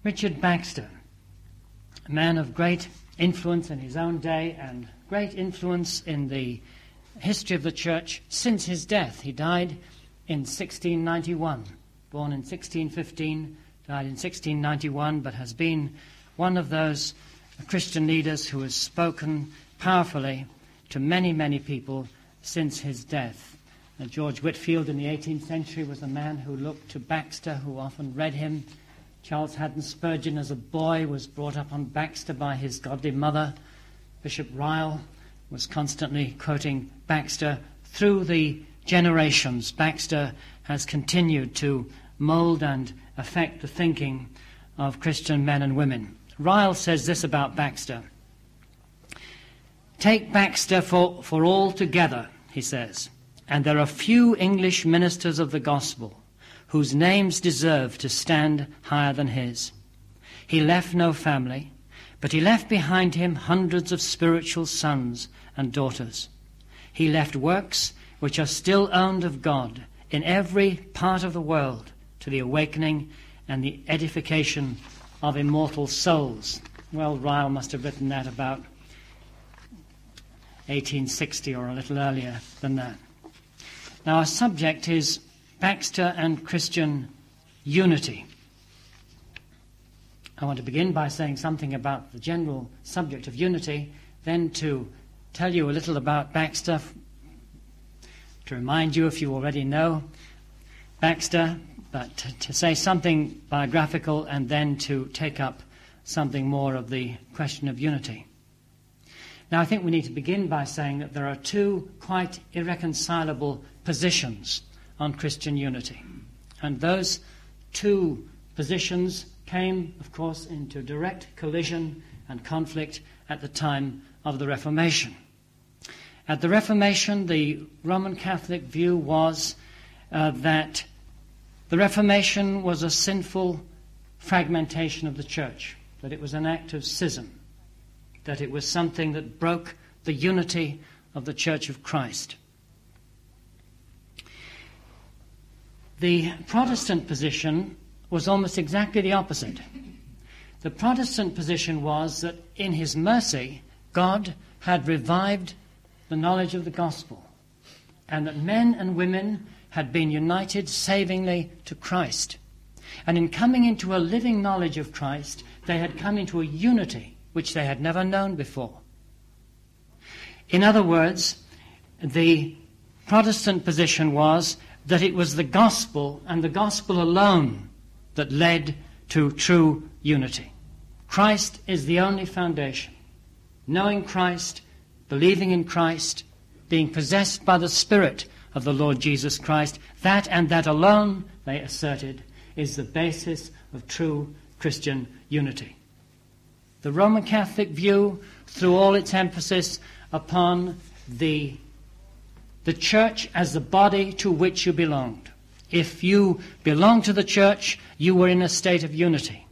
Richard Baxter, a man of great influence in his own day and great influence in the history of the church since his death. He died in 1691, born in 1615, died in 1691, but has been one of those Christian leaders who has spoken powerfully to many, many people since his death. George Whitefield in the 18th century was a man who looked to Baxter, who often read him. Charles Haddon Spurgeon as a boy was brought up on Baxter by his godly mother. Bishop Ryle was constantly quoting Baxter. Through the generations, Baxter has continued to mold and affect the thinking of Christian men and women. Ryle says this about Baxter. "Take Baxter for all together," he says, "and there are few English ministers of the gospel whose names deserve to stand higher than his. He left no family, but he left behind him hundreds of spiritual sons and daughters. He left works which are still owned of God in every part of the world to the awakening and the edification of immortal souls." Well, Ryle must have written that about 1860 or a little earlier than that. Now, our subject is Baxter and Christian unity. I want to begin by saying something about the general subject of unity, then to tell you a little about Baxter, to remind you, if you already know Baxter, but to say something biographical, and then to take up something more of the question of unity. Now, I think we need to begin by saying that there are two quite irreconcilable positions on Christian unity. And those two positions came, of course, into direct collision and conflict at the time of the Reformation. At the Reformation, the Roman Catholic view was that the Reformation was a sinful fragmentation of the church, that it was an act of schism, that it was something that broke the unity of the Church of Christ. The Protestant position was almost exactly the opposite. The Protestant position was that in his mercy, God had revived the knowledge of the gospel, and that men and women had been united savingly to Christ. And in coming into a living knowledge of Christ, they had come into a unity which they had never known before. In other words, the Protestant position was that it was the gospel and the gospel alone that led to true unity. Christ is the only foundation. Knowing Christ, believing in Christ, being possessed by the Spirit of the Lord Jesus Christ, that and that alone, they asserted, is the basis of true Christian unity. The Roman Catholic view threw all its emphasis upon the church as the body to which you belonged. If you belonged to the church, you were in a state of unity.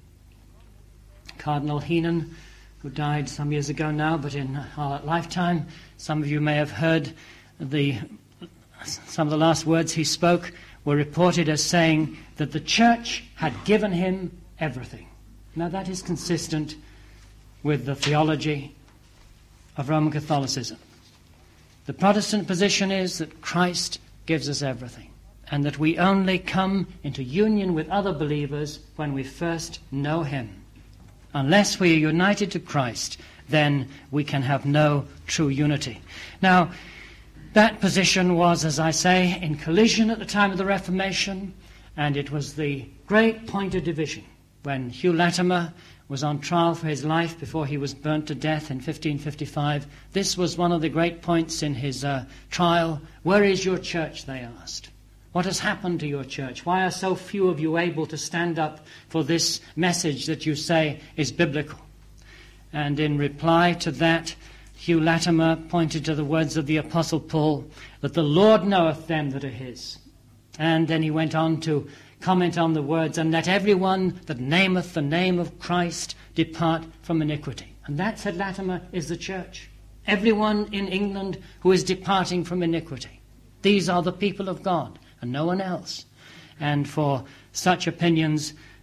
Cardinal Heenan, who died some years ago now, but in our lifetime, some of you may have heard some of the last words he spoke were reported as saying that the church had given him everything. Now that is consistent with the theology of Roman Catholicism. The Protestant position is that Christ gives us everything, and that we only come into union with other believers when we first know him. Unless we are united to Christ, then we can have no true unity. Now, that position was, as I say, in collision at the time of the Reformation, and it was the great point of division when Hugh Latimer was on trial for his life before he was burnt to death in 1555. This was one of the great points in his trial. Where is your church, they asked. What has happened to your church? Why are so few of you able to stand up for this message that you say is biblical? And in reply to that, Hugh Latimer pointed to the words of the Apostle Paul, that the Lord knoweth them that are his. And then he went on to comment on the words, and let everyone that nameth the name of Christ depart from iniquity. And that, said Latimer, is the church. Everyone in England who is departing from iniquity. These are the people of God, and no one else. And for such opinions,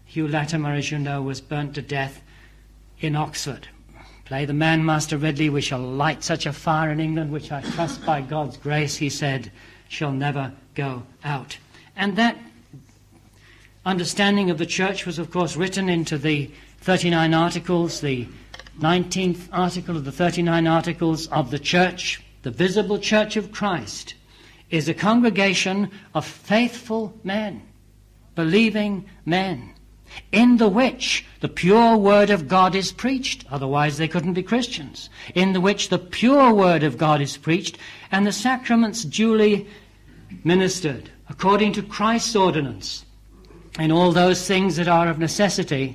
Hugh Latimer, as you know, was burnt to death in Oxford. Play the man, Master Ridley, we shall light such a fire in England, which I trust by God's grace, he said, shall never go out. And that understanding of the church was, of course, written into the 39 Articles, the 19th article of the 39 Articles of the church. The visible church of Christ is a congregation of faithful men, believing men, in the which the pure word of God is preached, otherwise they couldn't be Christians, in the which the pure word of God is preached, and the sacraments duly ministered, according to Christ's ordinance, in all those things that are of necessity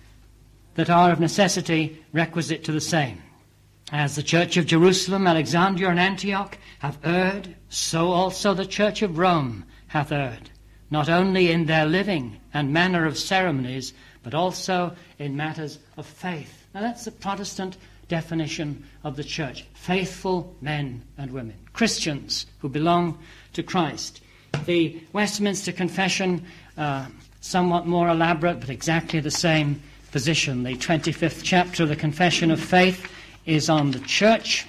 requisite to the same. As the church of Jerusalem, Alexandria, and Antioch have erred, so also the church of Rome hath erred, not only in their living and manner of ceremonies, but also in matters of faith. Now that's the Protestant definition of the church. Faithful men and women, Christians who belong to Christ. The Westminster Confession, somewhat more elaborate, but exactly the same position. The 25th chapter of the Confession of Faith is on the church,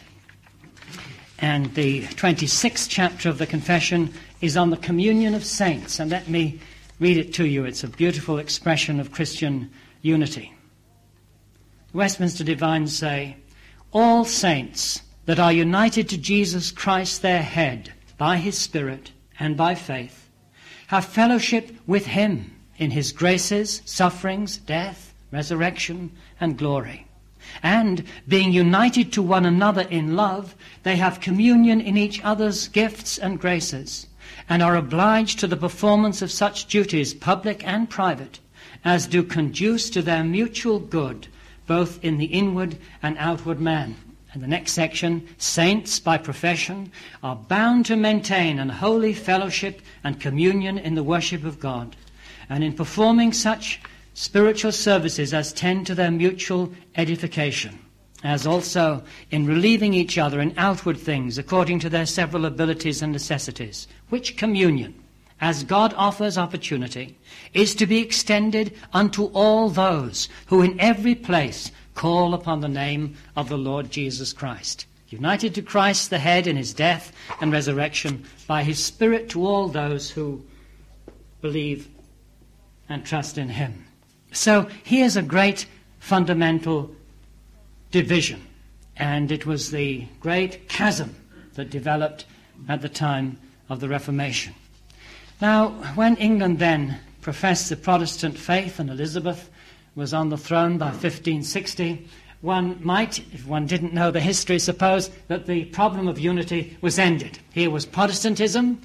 and the 26th chapter of the Confession is on the communion of saints. And let me read it to you. It's a beautiful expression of Christian unity. The Westminster Divines say, all saints that are united to Jesus Christ their head by his Spirit and by faith have fellowship with him in his graces, sufferings, death, resurrection, and glory. And, being united to one another in love, they have communion in each other's gifts and graces, and are obliged to the performance of such duties, public and private, as do conduce to their mutual good, both in the inward and outward man. And the next section, saints by profession are bound to maintain an holy fellowship and communion in the worship of God, and in performing such spiritual services as tend to their mutual edification, as also in relieving each other in outward things according to their several abilities and necessities, which communion, as God offers opportunity, is to be extended unto all those who in every place call upon the name of the Lord Jesus Christ, united to Christ the head in his death and resurrection by his Spirit to all those who believe and trust in him. So here's a great fundamental division, and it was the great chasm that developed at the time of the Reformation. Now, when England then professed the Protestant faith and Elizabeth was on the throne by 1560, one might, if one didn't know the history, suppose that the problem of unity was ended. Here was Protestantism,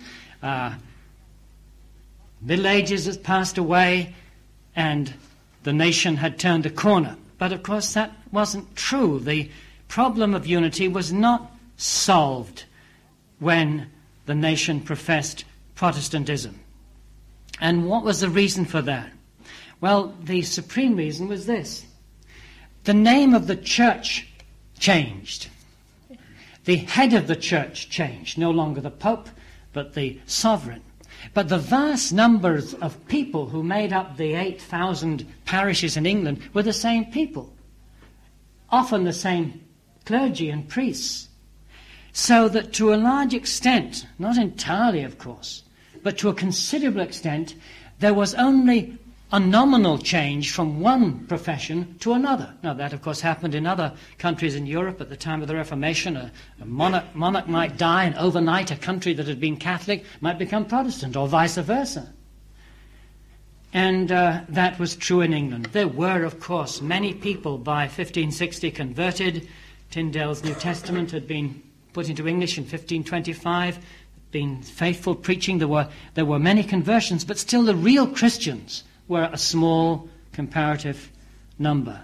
Middle Ages had passed away, and the nation had turned a corner. But of course that wasn't true. The problem of unity was not solved when the nation professed Protestantism. And what was the reason for that? Well, the supreme reason was this. The name of the church changed. The head of the church changed. No longer the Pope, but the sovereign. But the vast numbers of people who made up the 8,000 parishes in England were the same people, often the same clergy and priests. So that to a large extent, not entirely of course, but to a considerable extent, there was only a nominal change from one profession to another. Now that of course happened in other countries in Europe at the time of the Reformation. A monarch might die, and overnight a country that had been Catholic might become Protestant, or vice versa. And that was true in England. There were of course many people by 1560 converted. Tyndale's New Testament had been put into English in 1525, been faithful preaching. There were many conversions, but still the real Christians were a small comparative number.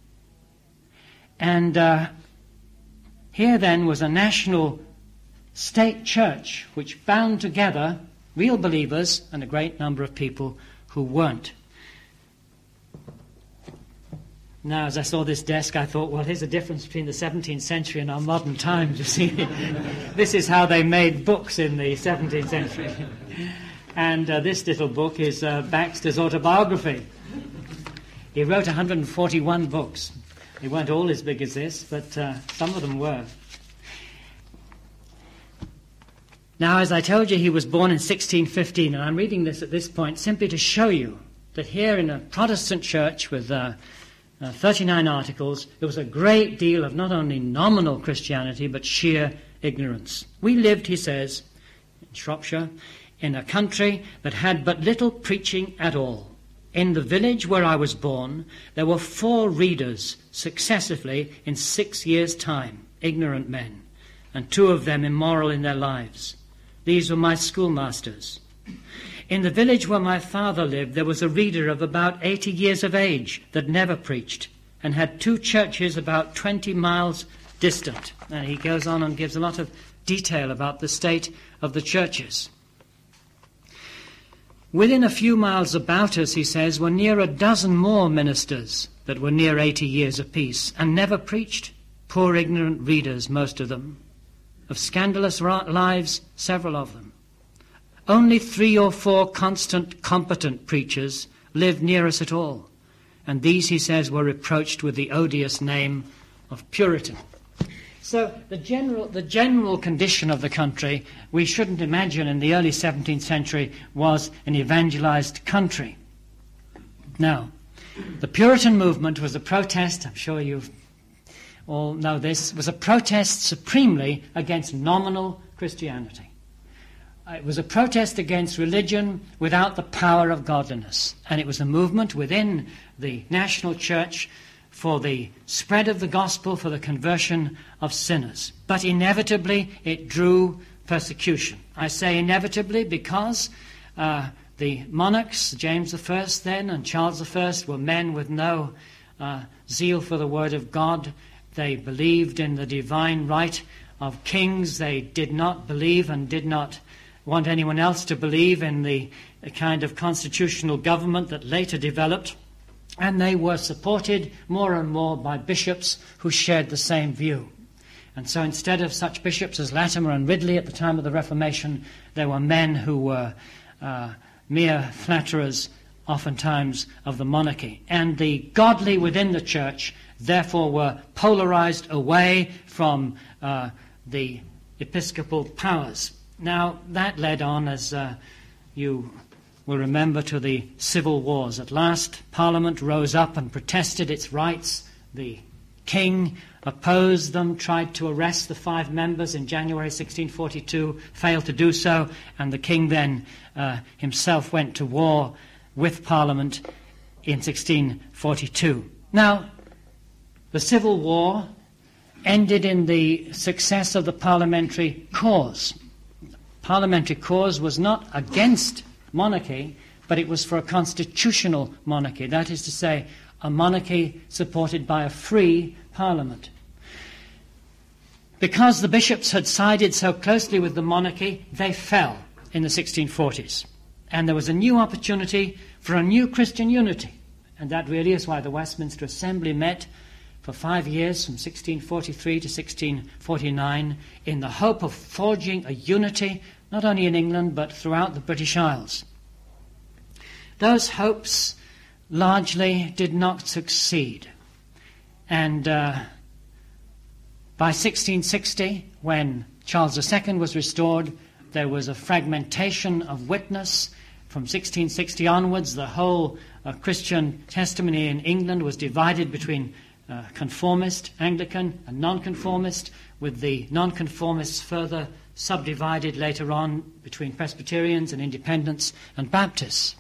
And here then was a national state church which bound together real believers and a great number of people who weren't. Now, as I saw this desk, I thought, well, here's the difference between the 17th century and our modern times, you see. This is how they made books in the 17th century. And this little book is Baxter's autobiography. He wrote 141 books. They weren't all as big as this, but some of them were. Now, as I told you, he was born in 1615, and I'm reading this at this point simply to show you that here in a Protestant church with 39 articles, there was a great deal of not only nominal Christianity, but sheer ignorance. We lived, he says, in Shropshire, in a country that had but little preaching at all. In the village where I was born, there were 4 readers successively in 6 years' time, ignorant men, and 2 of them immoral in their lives. These were my schoolmasters. In the village where my father lived, there was a reader of about 80 years of age that never preached, and had 2 churches about 20 miles distant. And he goes on and gives a lot of detail about the state of the churches. Within a few miles about us, he says, were near a dozen more ministers that were near 80 years apiece, and never preached. Poor ignorant readers, most of them. Of scandalous lives, several of them. Only 3 or 4 constant, competent preachers lived near us at all, and these, he says, were reproached with the odious name of Puritan. So the general condition of the country, we shouldn't imagine in the early 17th century, was an evangelized country. Now, the Puritan movement was a protest, I'm sure you've all know this, was a protest supremely against nominal Christianity. It was a protest against religion without the power of godliness. And it was a movement within the national church for the spread of the gospel, for the conversion of sinners. But inevitably it drew persecution. I say inevitably because the monarchs, James I then and Charles I, were men with no zeal for the word of God. They believed in the divine right of kings. They did not believe and did not want anyone else to believe in the kind of constitutional government that later developed. And they were supported more and more by bishops who shared the same view. And so instead of such bishops as Latimer and Ridley at the time of the Reformation, there were men who were mere flatterers, oftentimes, of the monarchy. And the godly within the church therefore were polarized away from the episcopal powers. Now, that led on, as you will remember, to the civil wars. At last, Parliament rose up and protested its rights. The king opposed them, tried to arrest the 5 members in January 1642, failed to do so, and the king then himself went to war with Parliament in 1642. Now, the Civil War ended in the success of the parliamentary cause. The parliamentary cause was not against monarchy, but it was for a constitutional monarchy. That is to say, a monarchy supported by a free parliament. Because the bishops had sided so closely with the monarchy, they fell in the 1640s. And there was a new opportunity for a new Christian unity. And that really is why the Westminster Assembly met for 5 years, from 1643 to 1649, in the hope of forging a unity, not only in England, but throughout the British Isles. Those hopes largely did not succeed. And by 1660, when Charles II was restored, there was a fragmentation of witness. From 1660 onwards, the whole Christian testimony in England was divided between conformist, Anglican, and nonconformist, with the nonconformists further subdivided later on between Presbyterians and Independents and Baptists.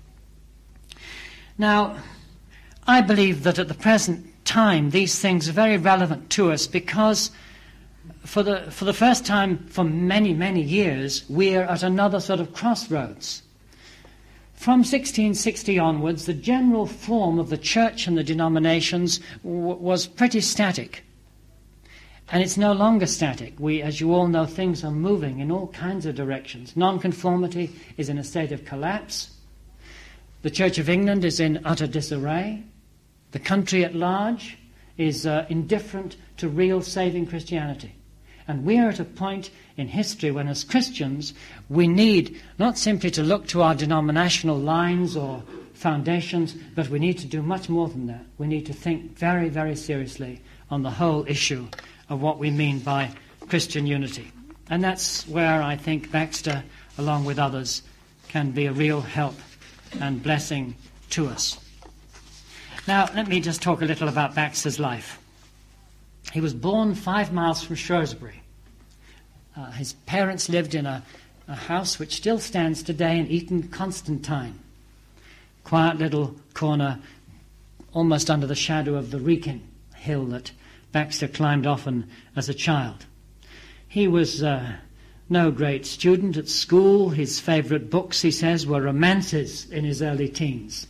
Now, I believe that at the present time these things are very relevant to us because for the first time for many, many years, we're at another sort of crossroads. From 1660 onwards, the general form of the church and the denominations was pretty static. And it's no longer static. As you all know, things are moving in all kinds of directions. Nonconformity is in a state of collapse. The Church of England is in utter disarray. The country at large is indifferent to real saving Christianity. And we are at a point in history when, as Christians, we need not simply to look to our denominational lines or foundations, but we need to do much more than that. We need to think very, very seriously on the whole issue of what we mean by Christian unity. And that's where I think Baxter, along with others, can be a real help and blessing to us. Now, let me just talk a little about Baxter's life. He was born 5 miles from Shrewsbury. His parents lived in a house which still stands today in Eton Constantine. Quiet little corner, almost under the shadow of the Wrekin hill that Baxter climbed often as a child. He was no great student at school. His favourite books, he says, were romances in his early teens.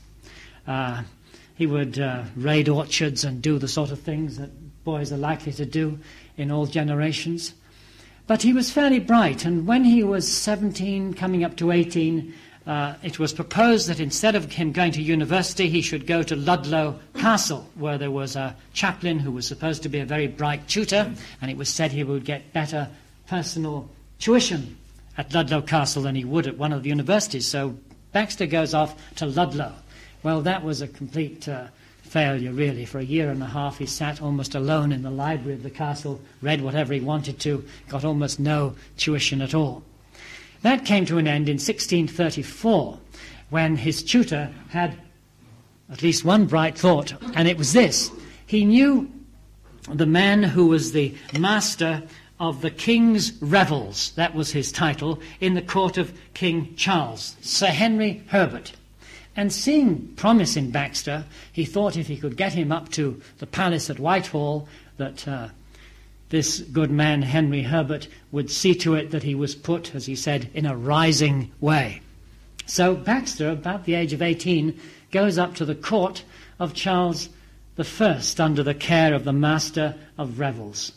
He would raid orchards and do the sort of things that boys are likely to do in all generations. But he was fairly bright, and when he was 17, coming up to 18, it was proposed that instead of him going to university, he should go to Ludlow Castle, where there was a chaplain who was supposed to be a very bright tutor, and it was said he would get better personal tuition at Ludlow Castle than he would at one of the universities. So Baxter goes off to Ludlow. Well, that was a complete failure, really. For a year and a half, he sat almost alone in the library of the castle, read whatever he wanted to, got almost no tuition at all. That came to an end in 1634, when his tutor had at least one bright thought, and it was this. He knew the man who was the master of the King's Revels, that was his title, in the court of King Charles, Sir Henry Herbert. And seeing promise in Baxter, he thought if he could get him up to the palace at Whitehall, that this good man, Henry Herbert, would see to it that he was put, as he said, in a rising way. So Baxter, about the age of 18, goes up to the court of Charles I under the care of the Master of Revels.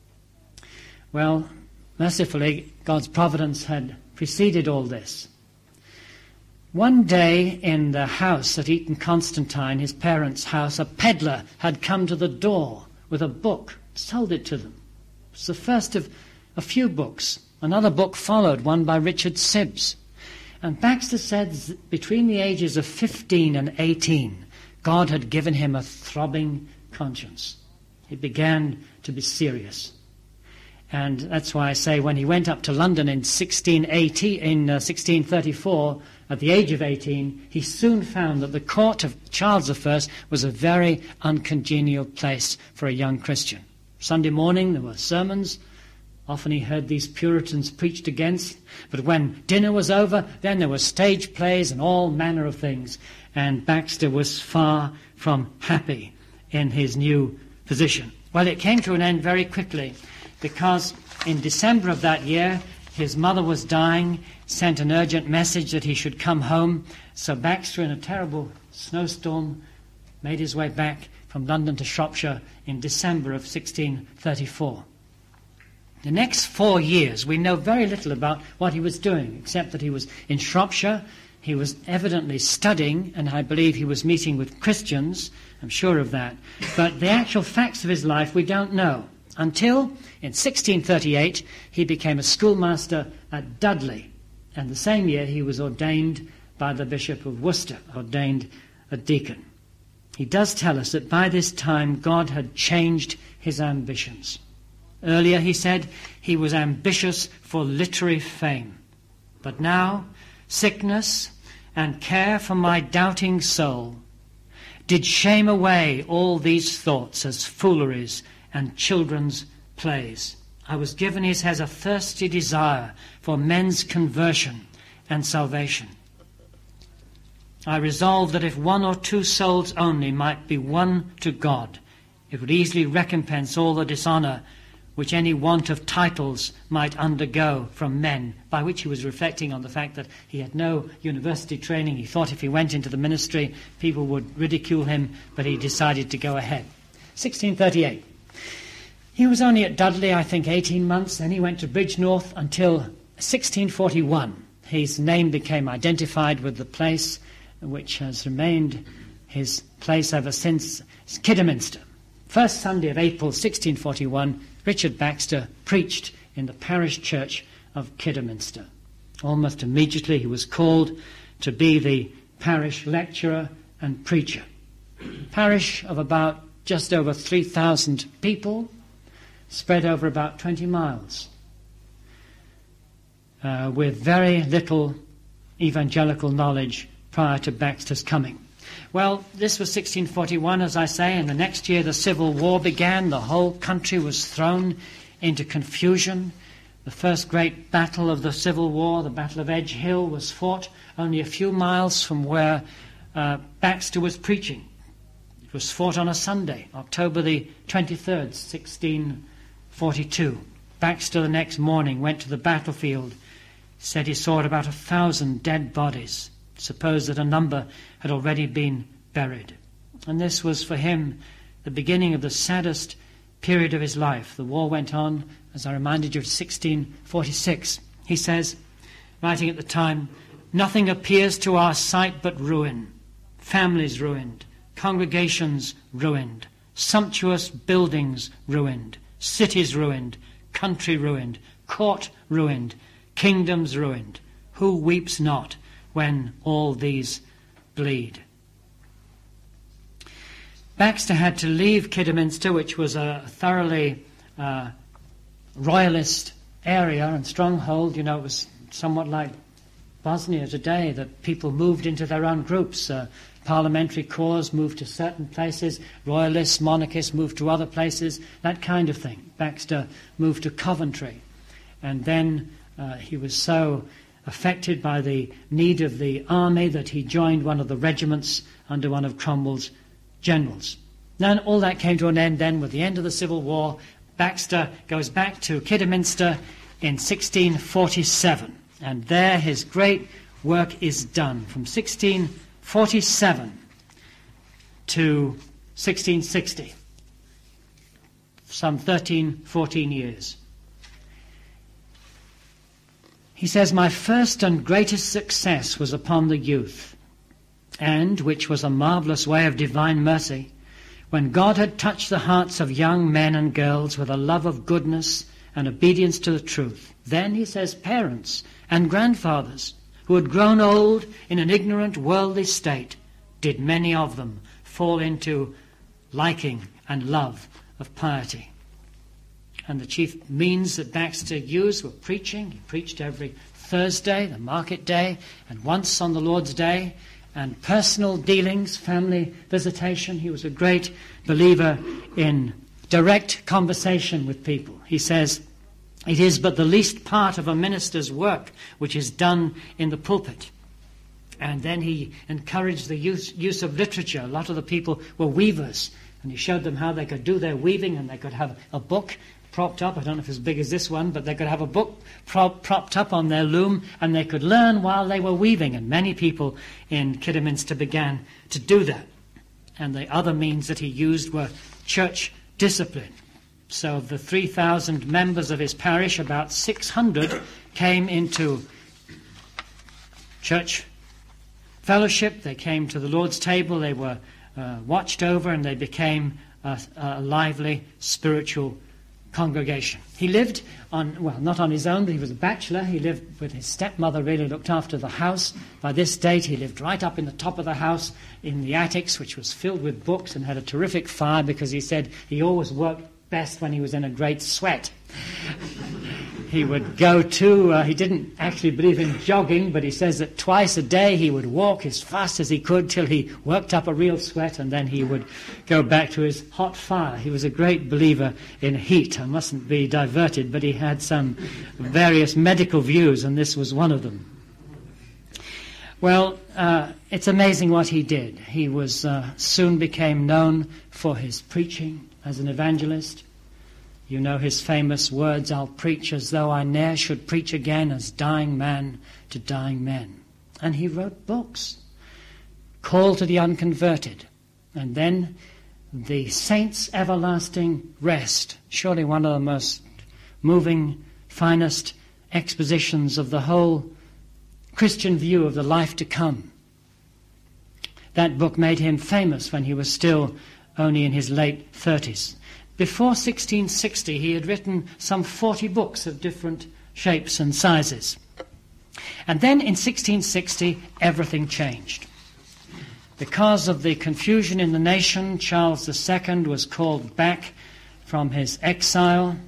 Well, mercifully, God's providence had preceded all this. One day in the house at Eton Constantine, his parents' house, a peddler had come to the door with a book, sold it to them. It was the first of a few books. Another book followed, one by Richard Sibbs. And Baxter said between the ages of 15 and 18, God had given him a throbbing conscience. He began to be serious. And that's why I say when he went up to London in 1634, at the age of 18, he soon found that the court of Charles I was a very uncongenial place for a young Christian. Sunday morning there were sermons. Often he heard these Puritans preached against. But when dinner was over, then there were stage plays and all manner of things. And Baxter was far from happy in his new position. Well, it came to an end very quickly, because in December of that year, his mother was dying, sent an urgent message that he should come home. So Baxter, in a terrible snowstorm, made his way back from London to Shropshire in December of 1634. The next 4 years, we know very little about what he was doing, except that he was in Shropshire. He was evidently studying, and I believe he was meeting with Christians. I'm sure of that. But the actual facts of his life we don't know, until in 1638 he became a schoolmaster at Dudley, and the same year he was ordained by the Bishop of Worcester, ordained a deacon. He does tell us that by this time God had changed his ambitions. Earlier, he said, he was ambitious for literary fame. But now, sickness and care for my doubting soul did shame away all these thoughts as fooleries and children's plays. I was given, he says, a thirsty desire for men's conversion and salvation. I resolved that if 1 or 2 souls only might be won to God, it would easily recompense all the dishonour which any want of titles might undergo from men, by which he was reflecting on the fact that he had no university training. He thought if he went into the ministry, people would ridicule him, but he decided to go ahead. 1638. He was only at Dudley, I think, 18 months, then he went to Bridgnorth until 1641. His name became identified with the place which has remained his place ever since, Kidderminster. First Sunday of April 1641, Richard Baxter preached in the parish church of Kidderminster. Almost immediately he was called to be the parish lecturer and preacher. Parish of about just over 3,000 people, spread over about 20 miles, with very little evangelical knowledge prior to Baxter's coming. Well, this was 1641, as I say, and the next year the Civil War began. The whole country was thrown into confusion. The first great battle of the Civil War, the Battle of Edge Hill, was fought only a few miles from where Baxter was preaching. It was fought on a Sunday, October the 23rd, 1642. Baxter the next morning went to the battlefield, said he saw about 1,000 dead bodies. Supposed that a number had already been buried. And this was for him the beginning of the saddest period of his life. The war went on, as I reminded you, 1646. He says, writing at the time, "Nothing appears to our sight but ruin. Families ruined, congregations ruined, sumptuous buildings ruined, cities ruined, country ruined, court ruined, kingdoms ruined. Who weeps not when all these bleed?" Baxter had to leave Kidderminster, which was a thoroughly royalist area and stronghold. You know, it was somewhat like Bosnia today, that people moved into their own groups. Parliamentary corps moved to certain places, royalists, monarchists moved to other places, that kind of thing. Baxter moved to Coventry, and then he was so affected by the need of the army that he joined one of the regiments under one of Cromwell's generals. Then all that came to an end then with the end of the Civil War. Baxter goes back to Kidderminster in 1647, and there his great work is done. From 1647 to 1660, some 13, 14 years. He says, "My first and greatest success was upon the youth, and, which was a marvellous way of divine mercy, when God had touched the hearts of young men and girls with a love of goodness and obedience to the truth. Then," he says, "parents and grandfathers, who had grown old in an ignorant worldly state, did many of them fall into liking and love of piety." And the chief means that Baxter used were preaching. He preached every Thursday, the market day, and once on the Lord's Day, and personal dealings, family visitation. He was a great believer in direct conversation with people. He says, "It is but the least part of a minister's work which is done in the pulpit." And then he encouraged the use of literature. A lot of the people were weavers, and he showed them how they could do their weaving, and they could have a book propped up. I don't know if it's as big as this one, but they could have a book propped up on their loom, and they could learn while they were weaving. And many people in Kidderminster began to do that. And the other means that he used were church discipline. So of the 3,000 members of his parish, about 600 came into church fellowship. They came to the Lord's table. They were watched over, and they became a lively spiritual congregation. He lived not on his own, but he was a bachelor. He lived with his stepmother, really looked after the house. By this date, he lived right up in the top of the house in the attics, which was filled with books, and had a terrific fire, because he said he always worked best when he was in a great sweat. He would go to, he didn't actually believe in jogging, but he says that twice a day he would walk as fast as he could till he worked up a real sweat, and then he would go back to his hot fire. He was a great believer in heat. I mustn't be diverted, but he had some various medical views, and this was one of them. Well, it's amazing what he did. He was soon became known for his preaching as an evangelist. You know his famous words, "I'll preach as though I ne'er should preach again, as dying man to dying men." And he wrote books, Call to the Unconverted, and then The Saints' Everlasting Rest, surely one of the most moving, finest expositions of the whole Christian view of the life to come. That book made him famous when he was still only in his late 30s. Before 1660, he had written some 40 books of different shapes and sizes. And then in 1660, everything changed. Because of the confusion in the nation, Charles II was called back from his exile.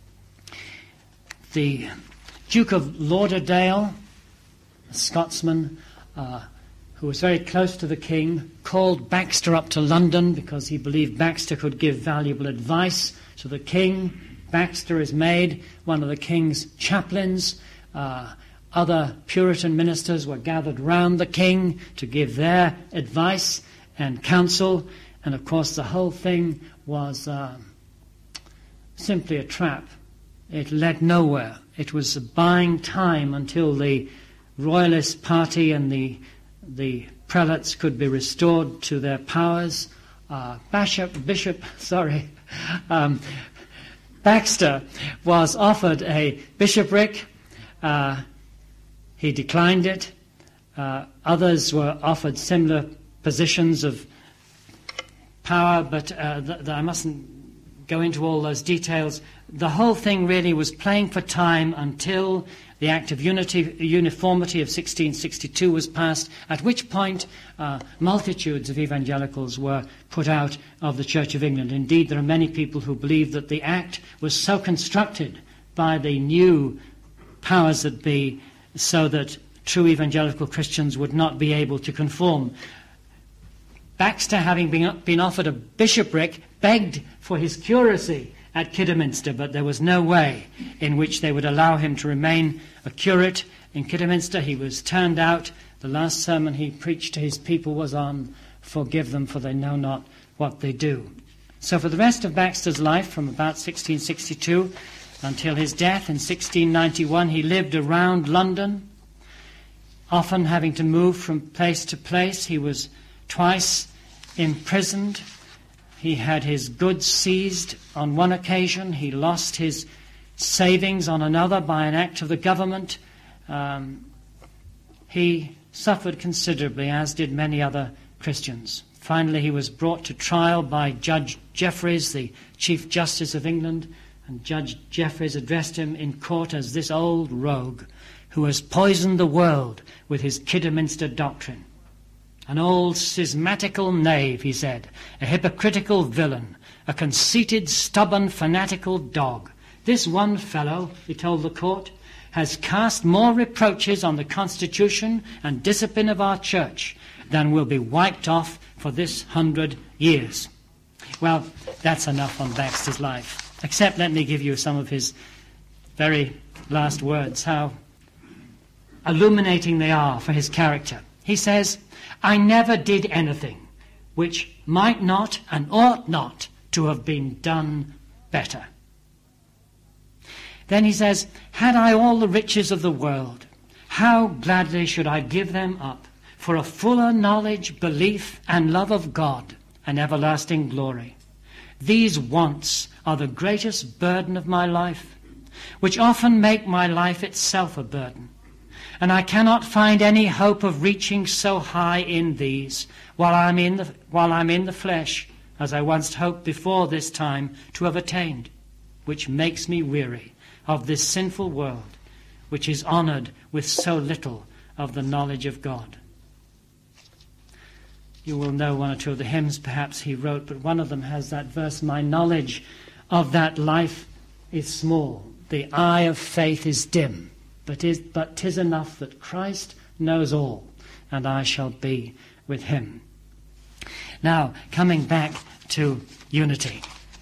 The Duke of Lauderdale, a Scotsman who was very close to the king, called Baxter up to London because he believed Baxter could give valuable advice to the king. Baxter is made one of the king's chaplains. Other Puritan ministers were gathered round the king to give their advice and counsel. And of course the whole thing was simply a trap. It led nowhere. It was buying time until the Royalist party and the prelates could be restored to their powers. Baxter was offered a bishopric. He declined it. Others were offered similar positions of power, but I mustn't go into all those details. The whole thing really was playing for time until the Act of Uniformity of 1662 was passed, at which point multitudes of evangelicals were put out of the Church of England. Indeed, there are many people who believe that the Act was so constructed by the new powers that be so that true evangelical Christians would not be able to conform. Baxter, having been offered a bishopric, begged for his curacy at Kidderminster, but there was no way in which they would allow him to remain a curate in Kidderminster. He was turned out. The last sermon he preached to his people was on, "Forgive them, for they know not what they do." So for the rest of Baxter's life, from about 1662 until his death in 1691, he lived around London, often having to move from place to place. He was twice imprisoned. He had his goods seized on one occasion. He lost his savings on another by an act of the government. He suffered considerably, as did many other Christians. Finally, he was brought to trial by Judge Jeffreys, the Chief Justice of England, and Judge Jeffreys addressed him in court as this old rogue who has poisoned the world with his Kidderminster doctrine. An old schismatical knave, he said, a hypocritical villain, a conceited, stubborn, fanatical dog. This one fellow, he told the court, has cast more reproaches on the constitution and discipline of our church than will be wiped off for this 100 years. Well, that's enough on Baxter's life. Except let me give you some of his very last words, how illuminating they are for his character. He says, "I never did anything which might not and ought not to have been done better." Then he says, "Had I all the riches of the world, how gladly should I give them up for a fuller knowledge, belief, and love of God and everlasting glory. These wants are the greatest burden of my life, which often make my life itself a burden. And I cannot find any hope of reaching so high in these while I'm in the flesh, as I once hoped before this time to have attained, which makes me weary of this sinful world, which is honored with so little of the knowledge of God." You will know one or two of the hymns perhaps he wrote, but one of them has that verse, "My knowledge of that life is small, the eye of faith is dim, but 'tis enough that Christ knows all, and I shall be with him." Now, coming back to unity.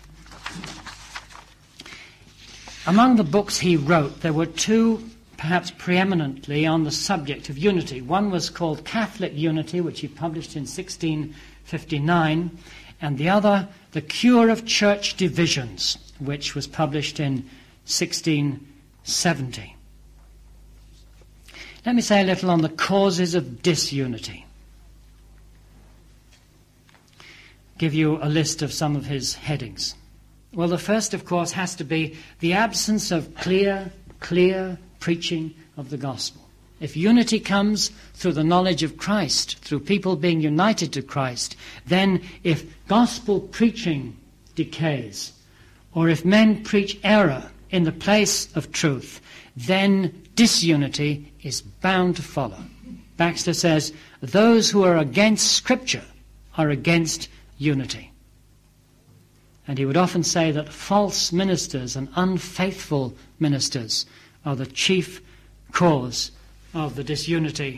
Among the books he wrote, there were two perhaps preeminently on the subject of unity. One was called Catholic Unity, which he published in 1659, and the other, The Cure of Church Divisions, which was published in 1670. Let me say a little on the causes of disunity. Give you a list of some of his headings. Well, the first, of course, has to be the absence of clear preaching of the gospel. If unity comes through the knowledge of Christ, through people being united to Christ, then if gospel preaching decays, or if men preach error in the place of truth, then disunity is bound to follow. Baxter says, those who are against Scripture are against unity. And he would often say that false ministers and unfaithful ministers are the chief cause of the disunity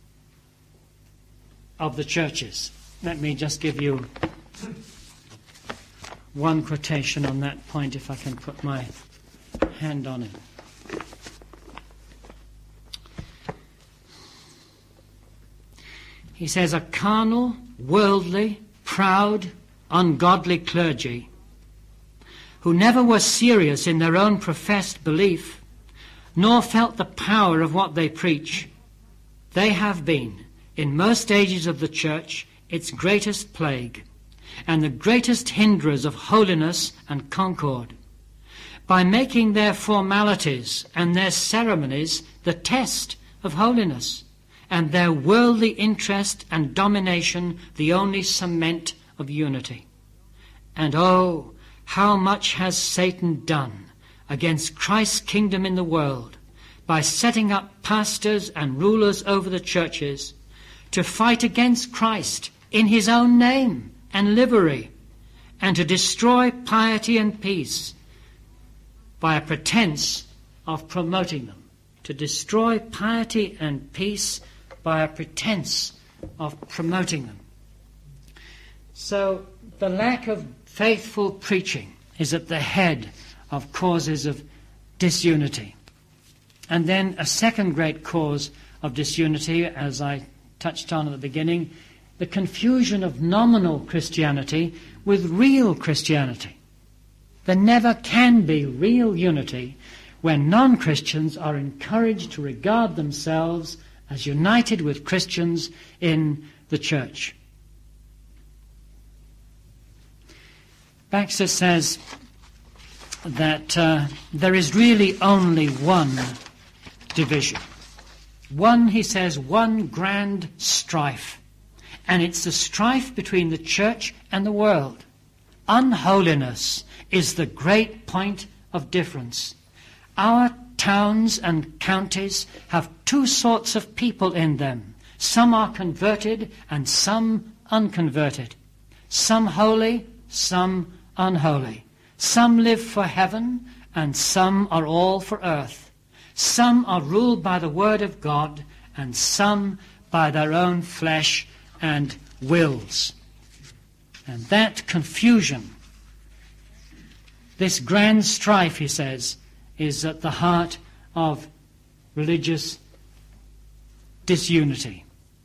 of the churches. Let me just give you one quotation on that point, if I can put my hand on it. He says, a carnal, worldly, proud, ungodly clergy who never were serious in their own professed belief, nor felt the power of what they preach, they have been, in most ages of the church, its greatest plague, and the greatest hinderers of holiness and concord, by making their formalities and their ceremonies the test of holiness, and their worldly interest and domination the only cement of unity. And oh, how much has Satan done against Christ's kingdom in the world by setting up pastors and rulers over the churches to fight against Christ in his own name and livery, and to destroy piety and peace by a pretense of promoting them. To destroy piety and peace by a pretense of promoting them. So the lack of faithful preaching is at the head of causes of disunity. And then a second great cause of disunity, as I touched on at the beginning, the confusion of nominal Christianity with real Christianity. There never can be real unity when non-Christians are encouraged to regard themselves as united with Christians in the church. Baxter says that there is really only one division. One, he says, one grand strife. And it's the strife between the church and the world. Unholiness is the great point of difference. Our towns and counties have two sorts of people in them. Some are converted and some unconverted. Some holy, some unholy. Some live for heaven and some are all for earth. Some are ruled by the word of God and some by their own flesh and wills. And that confusion, this grand strife, he says, is at the heart of religious disunity.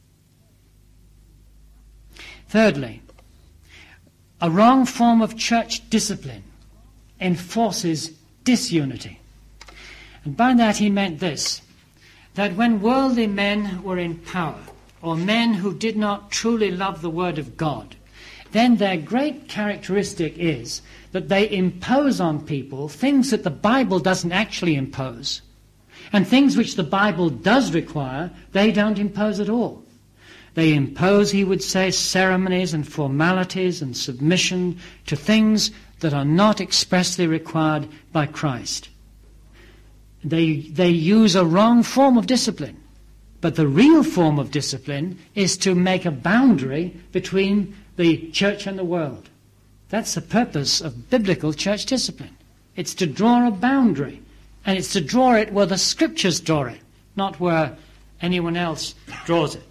Thirdly, a wrong form of church discipline enforces disunity. And by that he meant this, that when worldly men were in power, or men who did not truly love the Word of God, then their great characteristic is that they impose on people things that the Bible doesn't actually impose. And things which the Bible does require, they don't impose at all. They impose, he would say, ceremonies and formalities and submission to things that are not expressly required by Christ. They use a wrong form of discipline. But the real form of discipline is to make a boundary between the church and the world. That's the purpose of biblical church discipline. It's to draw a boundary. And it's to draw it where the Scriptures draw it, not where anyone else draws it.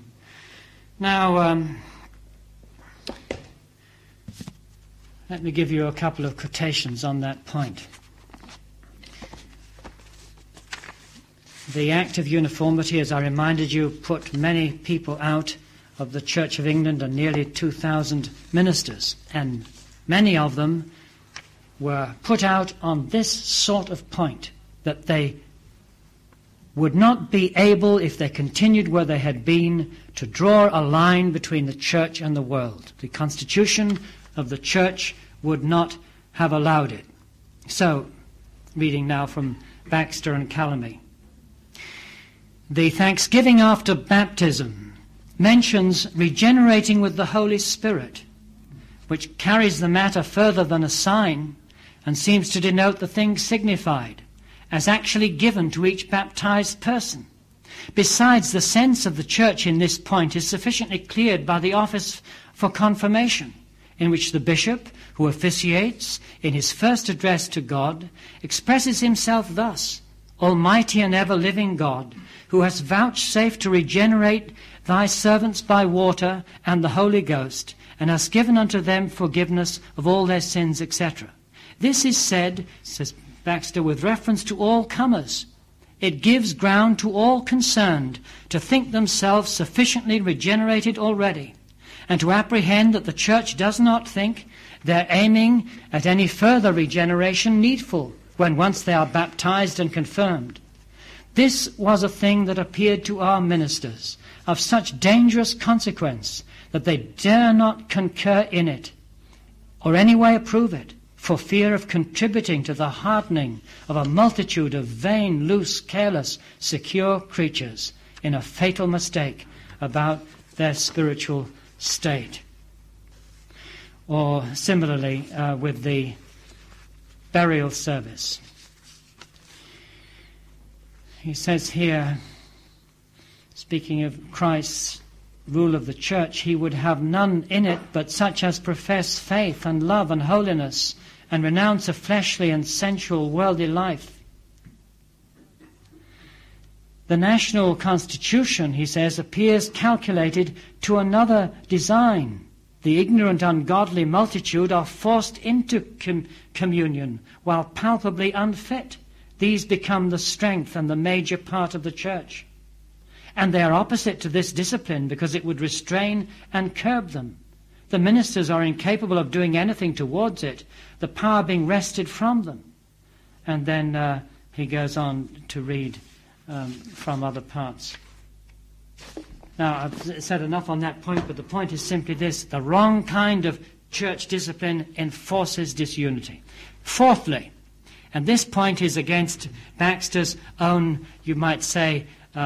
Now, let me give you a couple of quotations on that point. The Act of Uniformity, as I reminded you, put many people out of the Church of England and nearly 2,000 ministers. And many of them were put out on this sort of point, that they would not be able, if they continued where they had been, to draw a line between the church and the world. The constitution of the church would not have allowed it. So, reading now from Baxter and Calamy. The thanksgiving after baptism mentions regenerating with the Holy Spirit, which carries the matter further than a sign and seems to denote the thing signified as actually given to each baptized person. Besides, the sense of the church in this point is sufficiently cleared by the office for confirmation, in which the bishop, who officiates in his first address to God, expresses himself thus: Almighty and ever-living God, who hast vouchsafed to regenerate thy servants by water and the Holy Ghost, and hast given unto them forgiveness of all their sins, etc. This is said, says Baxter, with reference to all comers. It gives ground to all concerned to think themselves sufficiently regenerated already, and to apprehend that the church does not think they're aiming at any further regeneration needful when once they are baptized and confirmed. This was a thing that appeared to our ministers of such dangerous consequence that they dare not concur in it, or any way approve it, for fear of contributing to the hardening of a multitude of vain, loose, careless, secure creatures in a fatal mistake about their spiritual state. Or similarly with the burial service. He says here, speaking of Christ's rule of the church, he would have none in it but such as profess faith and love and holiness, and renounce a fleshly and sensual worldly life. The national constitution, he says, appears calculated to another design. The ignorant, ungodly multitude are forced into communion, while palpably unfit. These become the strength and the major part of the church. And they are opposite to this discipline because it would restrain and curb them. The ministers are incapable of doing anything towards it, the power being wrested from them. And then he goes on to read from other parts. Now, I've said enough on that point, but the point is simply this: the wrong kind of church discipline enforces disunity. Fourthly, and this point is against Baxter's own, you might say,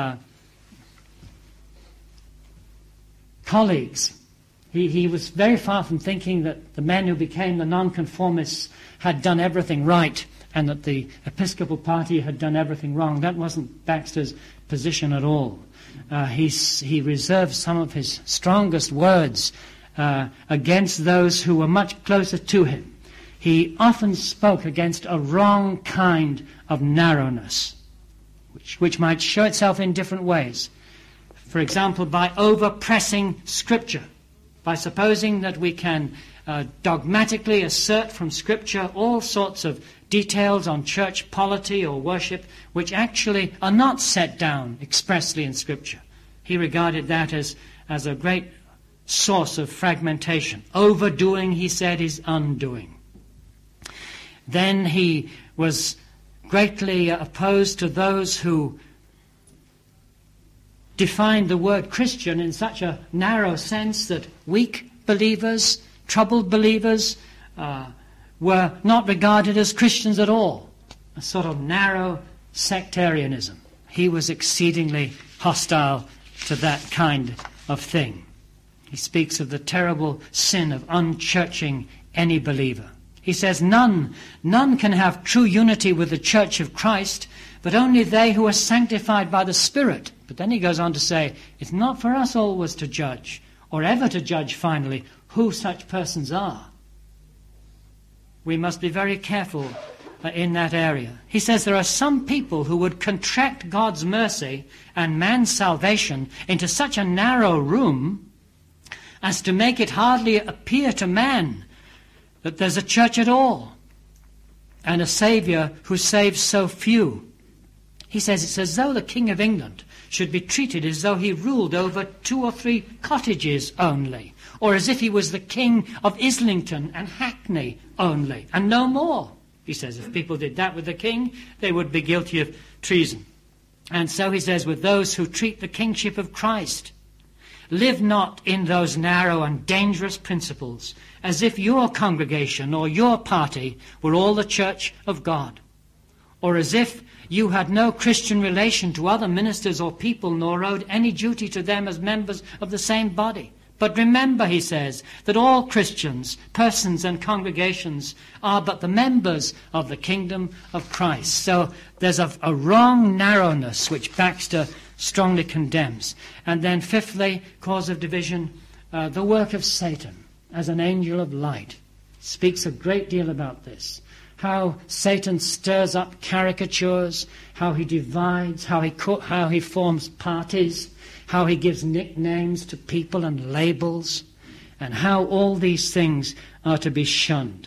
colleagues. He was very far from thinking that the men who became the nonconformists had done everything right and that the Episcopal party had done everything wrong. That wasn't Baxter's position at all. He reserved some of his strongest words against those who were much closer to him. He often spoke against a wrong kind of narrowness, which might show itself in different ways. For example, by over-pressing Scripture, by supposing that we can dogmatically assert from Scripture all sorts of details on church polity or worship which actually are not set down expressly in Scripture. He regarded that as a great source of fragmentation. Overdoing, he said, is undoing. Then he was greatly opposed to those who defined the word Christian in such a narrow sense that weak believers, troubled believers, were not regarded as Christians at all. A sort of narrow sectarianism. He was exceedingly hostile to that kind of thing. He speaks of the terrible sin of unchurching any believer. He says, none can have true unity with the Church of Christ, but only they who are sanctified by the Spirit. But then he goes on to say, it's not for us always to judge, or ever to judge finally, who such persons are. We must be very careful in that area. He says there are some people who would contract God's mercy and man's salvation into such a narrow room as to make it hardly appear to man that there's a church at all and a Saviour who saves so few. He says it's as though the King of England should be treated as though he ruled over 2 or 3 cottages only, or as if he was the King of Islington and Hackney only, and no more. He says if people did that with the king, they would be guilty of treason. And so he says, with those who treat the kingship of Christ, live not in those narrow and dangerous principles, as if your congregation or your party were all the church of God, or as if you had no Christian relation to other ministers or people, nor owed any duty to them as members of the same body. But remember, he says, that all Christians, persons and congregations are but the members of the kingdom of Christ. So there's a wrong narrowness which Baxter strongly condemns. And then fifthly, cause of division, the work of Satan as an angel of light. Speaks a great deal about this. How Satan stirs up caricatures, how he divides, how he forms parties, how he gives nicknames to people and labels, and how all these things are to be shunned.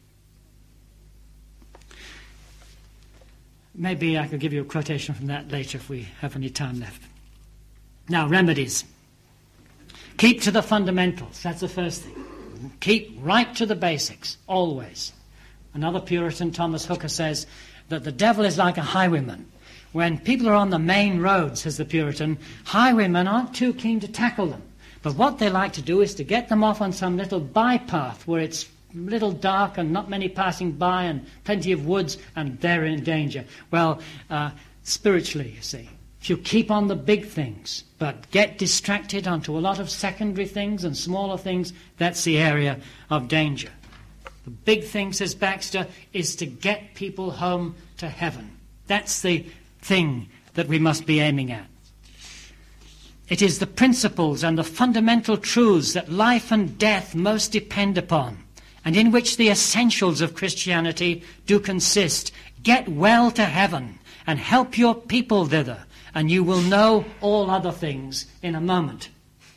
Maybe I could give you a quotation from that later if we have any time left. Now, remedies. Keep to the fundamentals. That's the first thing. Keep right to the basics, always. Another Puritan, Thomas Hooker, says that the devil is like a highwayman. When people are on the main road, says the Puritan, highwaymen aren't too keen to tackle them. But what they like to do is to get them off on some little bypath where it's a little dark and not many passing by and plenty of woods, and they're in danger. Well, spiritually, you see, if you keep on the big things but get distracted onto a lot of secondary things and smaller things, that's the area of danger. The big thing, says Baxter, is to get people home to heaven. That's the thing that we must be aiming at. It is the principles and the fundamental truths that life and death most depend upon, and in which the essentials of Christianity do consist. Get well to heaven and help your people thither, and you will know all other things in a moment.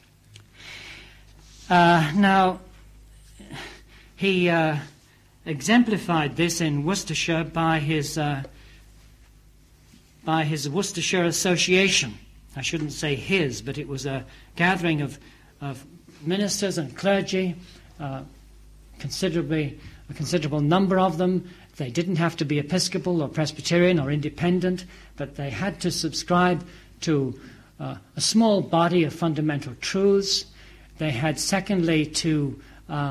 Now, he exemplified this in Worcestershire by his Worcestershire Association. I shouldn't say his, but it was a gathering of ministers and clergy, a considerable number of them. They didn't have to be Episcopal or Presbyterian or independent, but they had to subscribe to a small body of fundamental truths. They had, secondly, to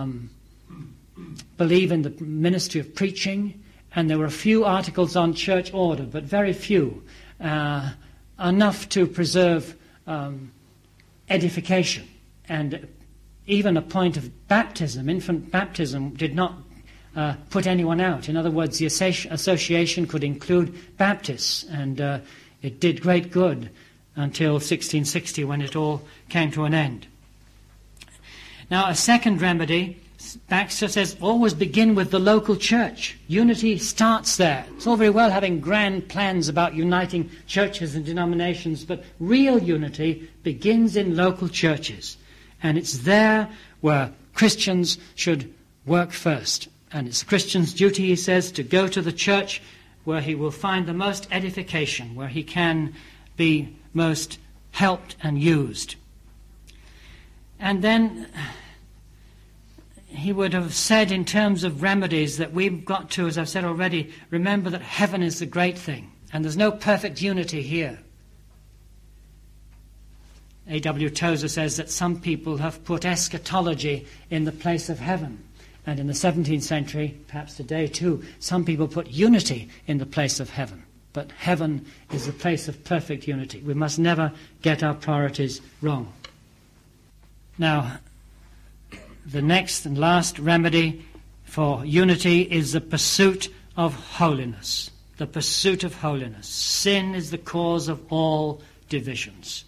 believe in the ministry of preaching, and there were a few articles on church order, but very few, enough to preserve edification. And even a point of baptism, infant baptism, did not put anyone out. In other words, the association could include Baptists, and it did great good until 1660, when it all came to an end. Now, a second remedy, Baxter says, always begin with the local church. Unity starts there. It's all very well having grand plans about uniting churches and denominations, but real unity begins in local churches. And it's there where Christians should work first. And it's the Christian's duty, he says, to go to the church where he will find the most edification, where he can be most helped and used. And then he would have said, in terms of remedies, that we've got to, as I've said already, remember that heaven is the great thing, and there's no perfect unity here. A.W. Tozer says that some people have put eschatology in the place of heaven, and in the 17th century, perhaps today too, some people put unity in the place of heaven. But heaven is the place of perfect unity. We must never get our priorities wrong. Now, the next and last remedy for unity is the pursuit of holiness. The pursuit of holiness. Sin is the cause of all divisions.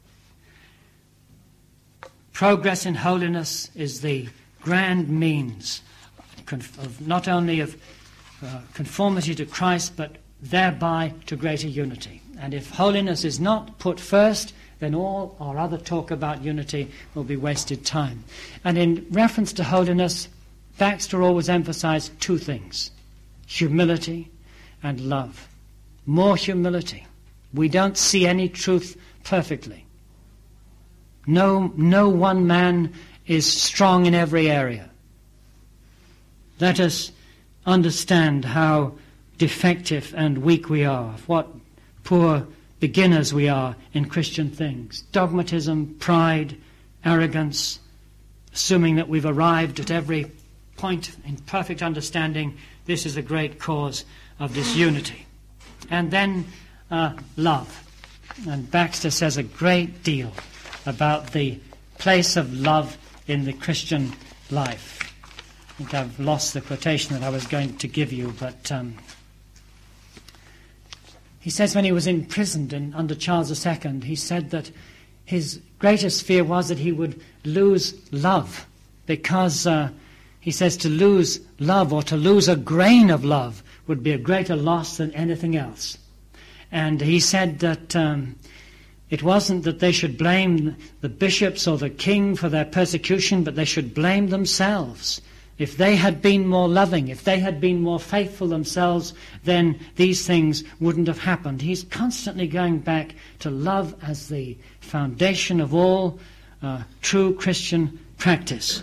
Progress in holiness is the grand means of not only of conformity to Christ, but thereby to greater unity. And if holiness is not put first, then all our other talk about unity will be wasted time. And in reference to holiness, Baxter always emphasized two things: humility and love. More humility. We don't see any truth perfectly. No one man is strong in every area. Let us understand how defective and weak we are, what poor beginners we are in Christian things. Dogmatism, pride, arrogance, assuming that we've arrived at every point in perfect understanding. This is a great cause of disunity. And then love. And Baxter says a great deal about the place of love in the Christian life. I think I've lost the quotation that I was going to give you, but He says when he was imprisoned under Charles II, he said that his greatest fear was that he would lose love, because he says to lose love or to lose a grain of love would be a greater loss than anything else. And he said that it wasn't that they should blame the bishops or the king for their persecution, but they should blame themselves. If they had been more loving, if they had been more faithful themselves, then these things wouldn't have happened. He's constantly going back to love as the foundation of all true Christian practice.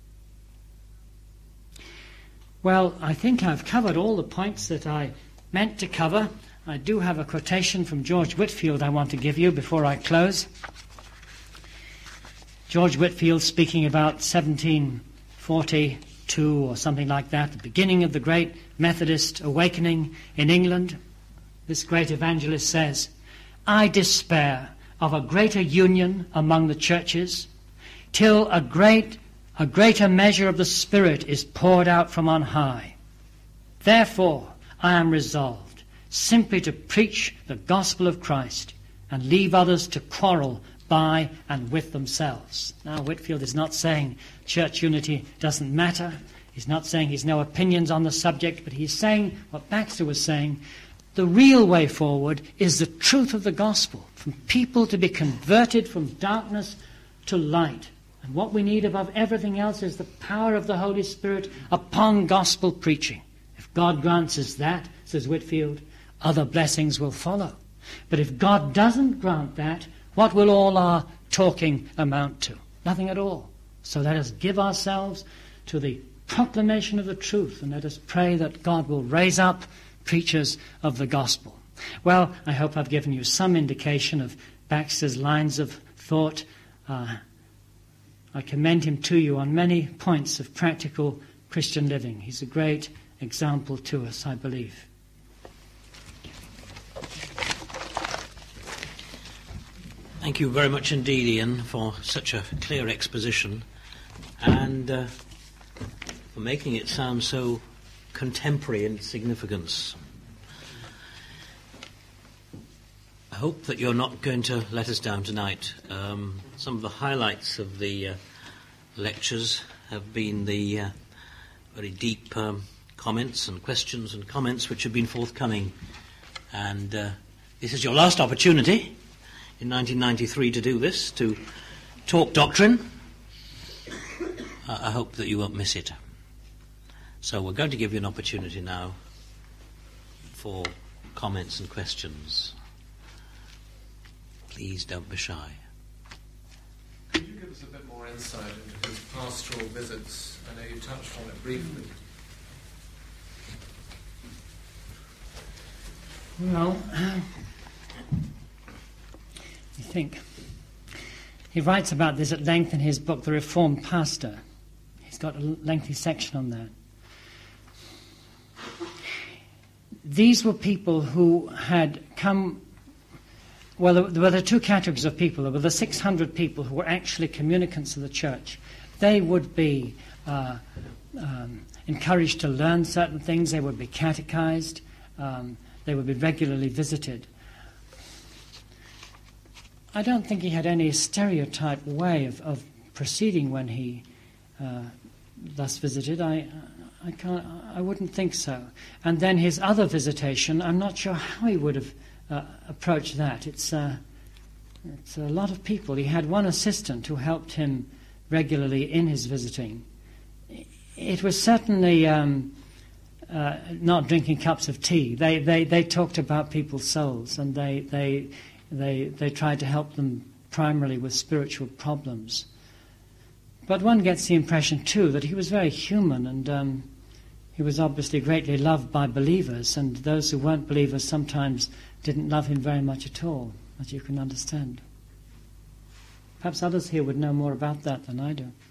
Well, I think I've covered all the points that I meant to cover. I do have a quotation from George Whitefield I want to give you before I close. George Whitefield, speaking about 1742 or something like that, the beginning of the great Methodist awakening in England, this great evangelist says, "I despair of a greater union among the churches till a greater measure of the Spirit is poured out from on high. Therefore, I am resolved simply to preach the gospel of Christ and leave others to quarrel by and with themselves." Now, Whitefield is not saying church unity doesn't matter. He's not saying he's no opinions on the subject, but he's saying what Baxter was saying. The real way forward is the truth of the gospel, from people to be converted from darkness to light. And what we need above everything else is the power of the Holy Spirit upon gospel preaching. If God grants us that, says Whitefield, other blessings will follow. But if God doesn't grant that, what will all our talking amount to? Nothing at all. So let us give ourselves to the proclamation of the truth, and let us pray that God will raise up preachers of the gospel. Well, I hope I've given you some indication of Baxter's lines of thought. I commend him to you on many points of practical Christian living. He's a great example to us, I believe. Thank you very much indeed, Ian, for such a clear exposition and for making it sound so contemporary in significance. I hope that you're not going to let us down tonight. Some of the highlights of the lectures have been the very deep comments and questions and comments which have been forthcoming. And this is your last opportunity in 1993 to do this, to talk doctrine. I hope that you won't miss it. So we're going to give you an opportunity now for comments and questions. Please don't be shy. Could you give us a bit more insight into his pastoral visits? I know you touched on it briefly. Well, you think. He writes about this at length in his book, The Reformed Pastor. He's got a lengthy section on that. These were people who had come. Well, there were two categories of people. There were the 600 people who were actually communicants of the church. They would be encouraged to learn certain things. They would be catechized. They would be regularly visited. I don't think he had any stereotyped way of proceeding when he thus visited. I wouldn't think so. And then his other visitation, I'm not sure how he would have approached that. It's a lot of people. He had one assistant who helped him regularly in his visiting. It was certainly not drinking cups of tea. They talked about people's souls, and they tried to help them primarily with spiritual problems. But one gets the impression, too, that he was very human, and he was obviously greatly loved by believers, and those who weren't believers sometimes didn't love him very much at all, as you can understand. Perhaps others here would know more about that than I do.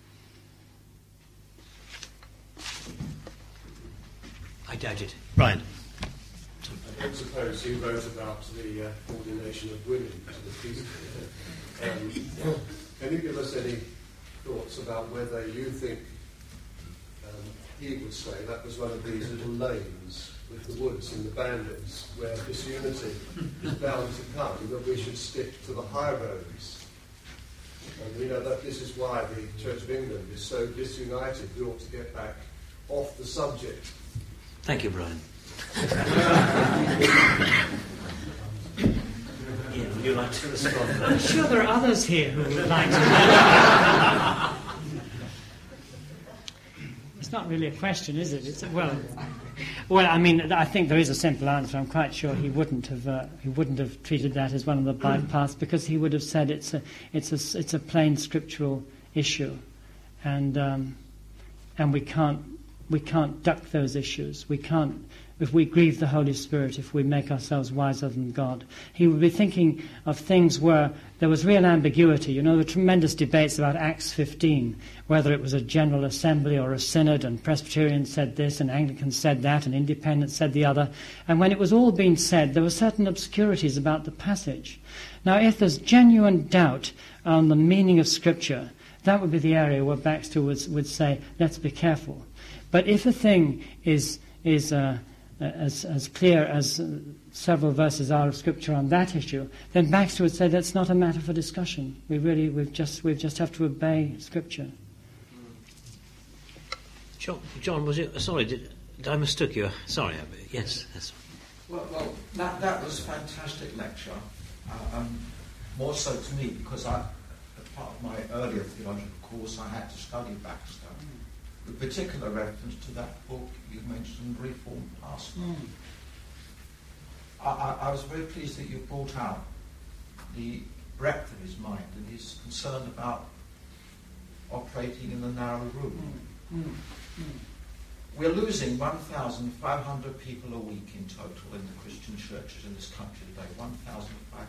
I doubt it. Brian. I don't suppose you wrote about the ordination of women to the priesthood. Can you give us any thoughts about whether you think he would say that was one of these little lanes with the woods and the bandits, where disunity is bound to come, that we should stick to the high roads. And we know that this is why the Church of England is so disunited. We ought to get back off the subject. Thank you, Brian. Ian, would you like to respond? I'm sure there are others here who would like to. It's not really a question, is it? Well, I mean, I think there is a simple answer. I'm quite sure he wouldn't have treated that as one of the bypass, because he would have said it's a plain scriptural issue, and we can't duck those issues. We can't. If we grieve the Holy Spirit, if we make ourselves wiser than God. He would be thinking of things where there was real ambiguity. You know, the tremendous debates about Acts 15, whether it was a general assembly or a synod, and Presbyterians said this, and Anglicans said that, and Independents said the other. And when it was all being said, there were certain obscurities about the passage. Now, if there's genuine doubt on the meaning of Scripture, that would be the area where Baxter would say, let's be careful. But if a thing is as clear as several verses are of Scripture on that issue, then Baxter would say that's not a matter for discussion. We just have to obey Scripture. John, was it? Sorry, did I mistook you? Sorry, yes. Well, that was a fantastic lecture. More so to me because as part of my earlier theological course, I had to study Baxter. With particular reference to that book you mentioned, Reformed Pastor. I was very pleased that you brought out the breadth of his mind and his concern about operating in the narrow room. We're losing 1,500 people a week in total in the Christian churches in this country today. 1,500.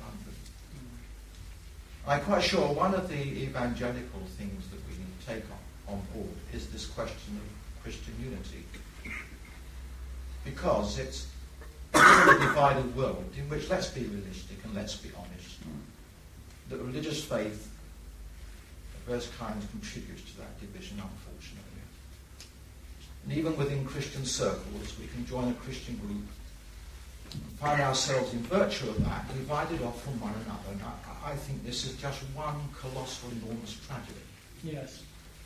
I'm quite sure one of the evangelical things that we need to take on board is this question of Christian unity. Because it's in a divided world in which, let's be realistic and let's be honest, that religious faith of various kinds contributes to that division, unfortunately. And even within Christian circles, we can join a Christian group and find ourselves, in virtue of that, divided off from one another. And I think this is just one colossal, enormous tragedy. Yes.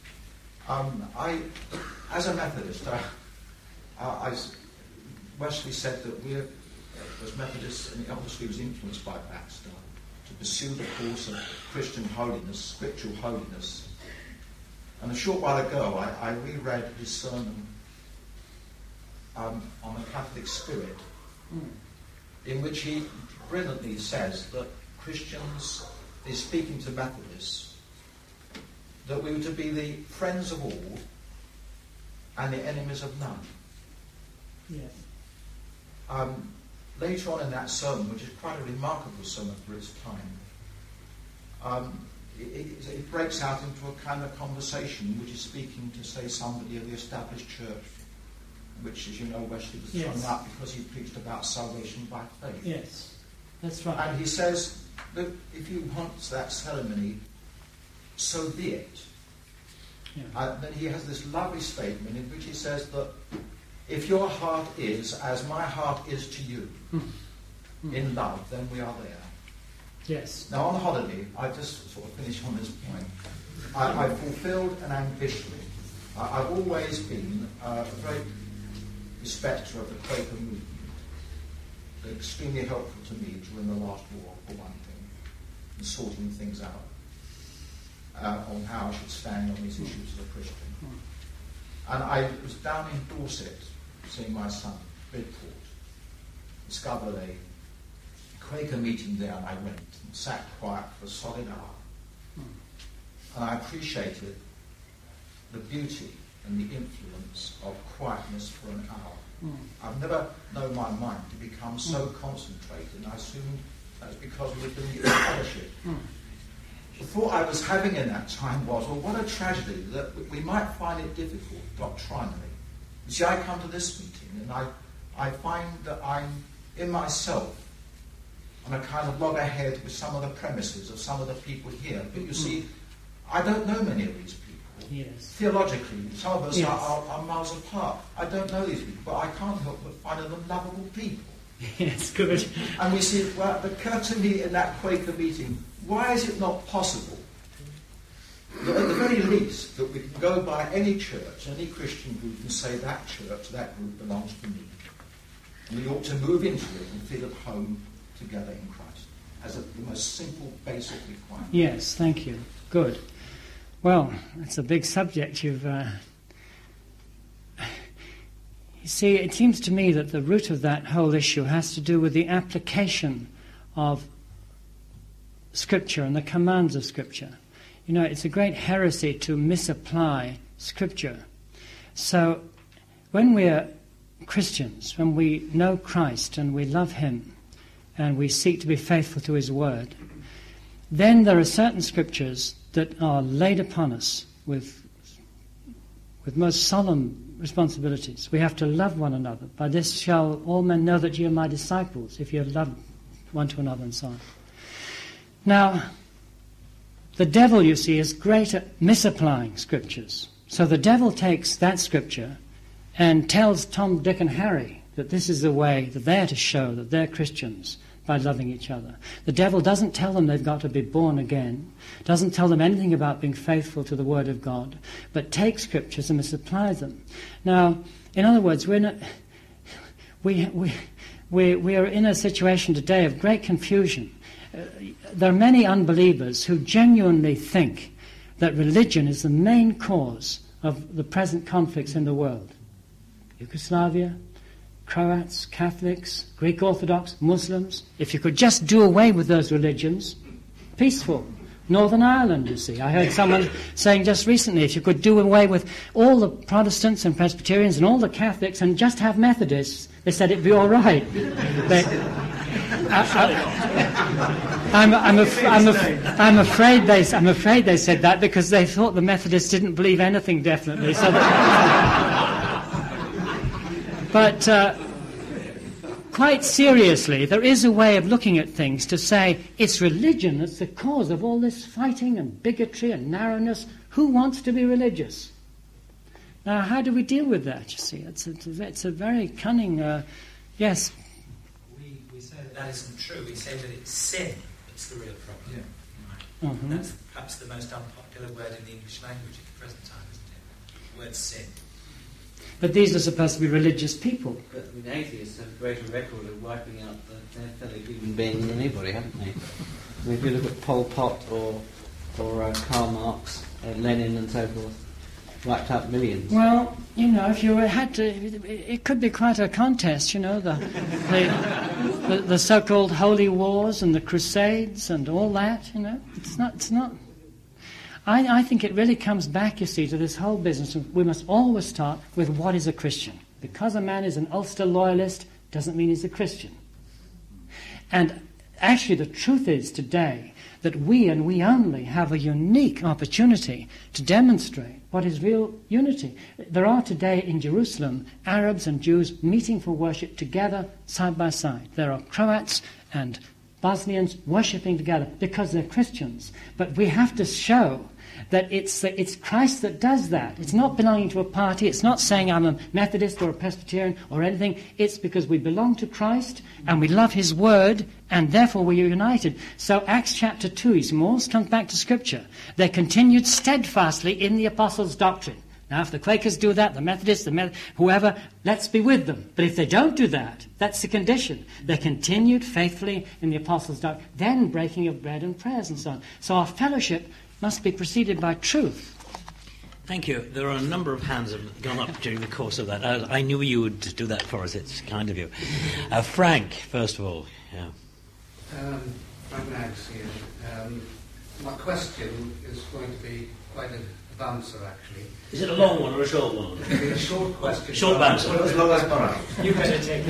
As a Methodist, Wesley said that we, as Methodists, and obviously was influenced by Baxter, to pursue the course of Christian holiness, spiritual holiness. And a short while ago, I reread his sermon on the Catholic spirit, in which he brilliantly says that Christians, is speaking to Methodists, that we were to be the friends of all and the enemies of none. Yes. Later on in that sermon, which is quite a remarkable sermon for its time, it breaks out into a kind of conversation which is speaking to, say, somebody of the established church, which, as you know, Wesley was thrown out because he preached about salvation by faith. Yes, that's right. And he says, look, if you want that ceremony, so be it. Yeah. Then he has this lovely statement in which he says that if your heart is as my heart is to you, in love, then we are there. Yes. Now on holiday, I just sort of finish on this point. I fulfilled an ambition. I've always been a great respecter of the Quaker movement. They're extremely helpful to me during the last war, for one thing, in sorting things out on how I should stand on these issues as a Christian. And I was down in Dorset, seeing my son, Bidport, discovered a Quaker meeting there, and I went and sat quiet for a solid hour. And I appreciated the beauty and the influence of quietness for an hour. I've never known my mind to become so concentrated, and I assume that's because we've been in fellowship. The thought I was having in that time was, well, what a tragedy that we might find it difficult doctrinally. You see, I come to this meeting and I find that I'm, in myself, on a kind of loggerhead with some of the premises of some of the people here. But you see, I don't know many of these people. Yes. Theologically, some of us Yes. are miles apart. I don't know these people, but I can't help but find them lovable people. Yes, good. And we see, well, the occurred to me in that Quaker meeting, why is it not possible that at the very least that we can go by any church, any Christian group, and say that church, that group belongs to me. And we ought to move into it and feel at home together in Christ as the most simple, basic requirement. Yes, thank you. Good. Well, it's a big subject you've... You see, it seems to me that the root of that whole issue has to do with the application of Scripture and the commands of Scripture. You know, it's a great heresy to misapply Scripture. So, when we're Christians, when we know Christ and we love Him and we seek to be faithful to His Word, then there are certain Scriptures that are laid upon us with most solemn responsibilities. We have to love one another. By this shall all men know that ye are my disciples, if you have loved one to another, and so on. Now, the devil, you see, is great at misapplying Scriptures. So the devil takes that Scripture and tells Tom, Dick and Harry that this is the way that they're to show that they're Christians, by loving each other. The devil doesn't tell them they've got to be born again, doesn't tell them anything about being faithful to the Word of God, but takes Scriptures and misapplies them. Now, in other words, we are in a situation today of great confusion. There are many unbelievers who genuinely think that religion is the main cause of the present conflicts in the world. Yugoslavia, Croats, Catholics, Greek Orthodox, Muslims. If you could just do away with those religions, peaceful. Northern Ireland, you see. I heard someone saying just recently, if you could do away with all the Protestants and Presbyterians and all the Catholics and just have Methodists, they said it'd be all right. I'm afraid they said that because they thought the Methodists didn't believe anything definitely. So but quite seriously, there is a way of looking at things to say it's religion that's the cause of all this fighting and bigotry and narrowness. Who wants to be religious? Now, how do we deal with that, you see? It's a very cunning... yes? We say that isn't true. We say that it's sin that's the real problem. Yeah. Right? That's perhaps the most unpopular word in the English language at the present time, isn't it? The word sin. But these are supposed to be religious people. But I mean, atheists have a greater record of wiping out their fellow human beings than anybody, haven't they? I mean, if you look at Pol Pot or Karl Marx, Lenin and so forth, wiped out millions. Well, you know, if you had to, it could be quite a contest, you know, the so-called holy wars and the crusades and all that, you know. It's not. I think it really comes back, you see, to this whole business. We must always start with what is a Christian. Because a man is an Ulster loyalist doesn't mean he's a Christian. And actually the truth is today that we and we only have a unique opportunity to demonstrate what is real unity. There are today in Jerusalem Arabs and Jews meeting for worship together side by side. There are Croats and Bosnians worshipping together because they're Christians. But we have to show that it's Christ that does that. It's not belonging to a party. It's not saying I'm a Methodist or a Presbyterian or anything. It's because we belong to Christ and we love His Word and therefore we are united. So Acts chapter 2, you see, always comes back to Scripture. They continued steadfastly in the apostles' doctrine. Now, if the Quakers do that, the Methodists, whoever, let's be with them. But if they don't do that, that's the condition. They continued faithfully in the apostles' doctrine, then breaking of bread and prayers and so on. So our fellowship must be preceded by truth. Thank you. There are a number of hands that have gone up during the course of that. I knew you would do that for us. It's kind of you. Frank, first of all. Yeah. Frank Nags here. My question is going to be quite an answer, actually. Is it a long one or a short one? It'll be a short question. Short answer. As long as possible. You better take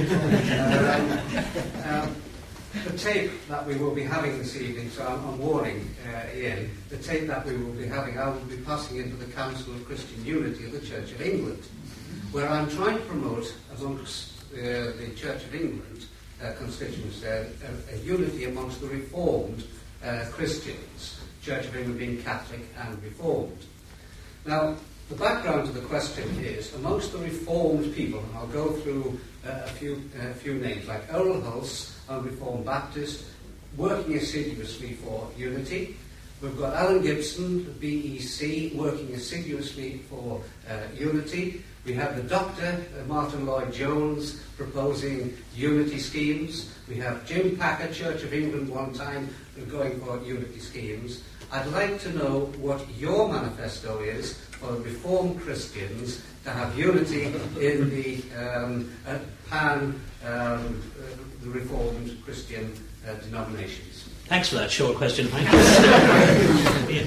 it. The tape that we will be having this evening, so I'm warning Ian, the tape that we will be having, I will be passing into the Council of Christian Unity of the Church of England, where I'm trying to promote, amongst the Church of England constituents there, a unity amongst the Reformed Christians, Church of England being Catholic and Reformed. Now, the background to the question is, amongst the Reformed people, and I'll go through a few names, like Errol Hulse, a Reformed Baptist, working assiduously for unity. We've got Alan Gibson, BEC, working assiduously for unity. We have the Dr. Martin Lloyd-Jones proposing unity schemes. We have Jim Packer, Church of England, one time going for unity schemes. I'd like to know what your manifesto is for Reformed Christians to have unity in the the Reformed Christian denominations. Thanks for that short question, Frank. Yeah.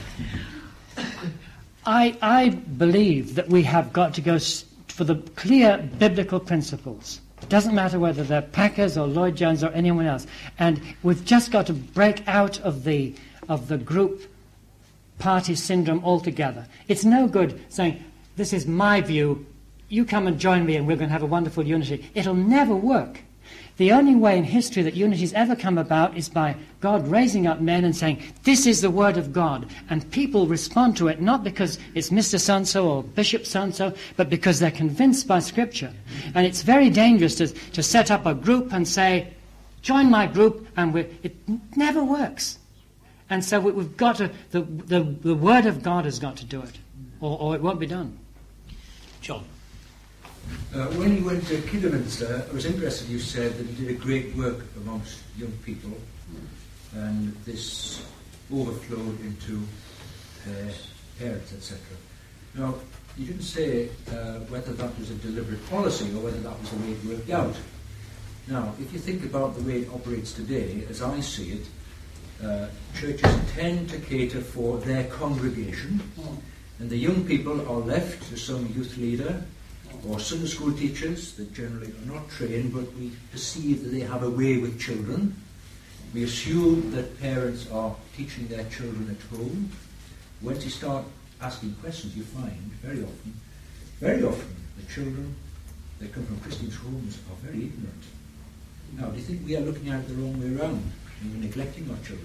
I believe that we have got to go for the clear biblical principles. It doesn't matter whether they're Packers or Lloyd-Jones or anyone else. And we've just got to break out of the group party syndrome altogether. It's no good saying, this is my view, you come and join me and we're going to have a wonderful unity. It'll never work. The only way in history that unity's ever come about is by God raising up men and saying, this is the word of God. And people respond to it not because it's Mr. So-and-so or Bishop so-and-so, but because they're convinced by Scripture. And it's very dangerous to set up a group and say, join my group, and it never works. And so we've got to, the word of God has got to do it, or it won't be done. John. When you went to Kidderminster, I was interested, you said that you did a great work amongst young people, and this overflowed into parents, etc. Now, you didn't say whether that was a deliberate policy or whether that was the way it worked out. Now, if you think about the way it operates today, as I see it, churches tend to cater for their congregation, and the young people are left to some youth leader or Sunday school teachers that generally are not trained, but we perceive that they have a way with children. We assume that parents are teaching their children at home. Once you start asking questions, you find very often, the children that come from Christian homes are very ignorant. Now, do you think we are looking at it the wrong way around and we're neglecting our children?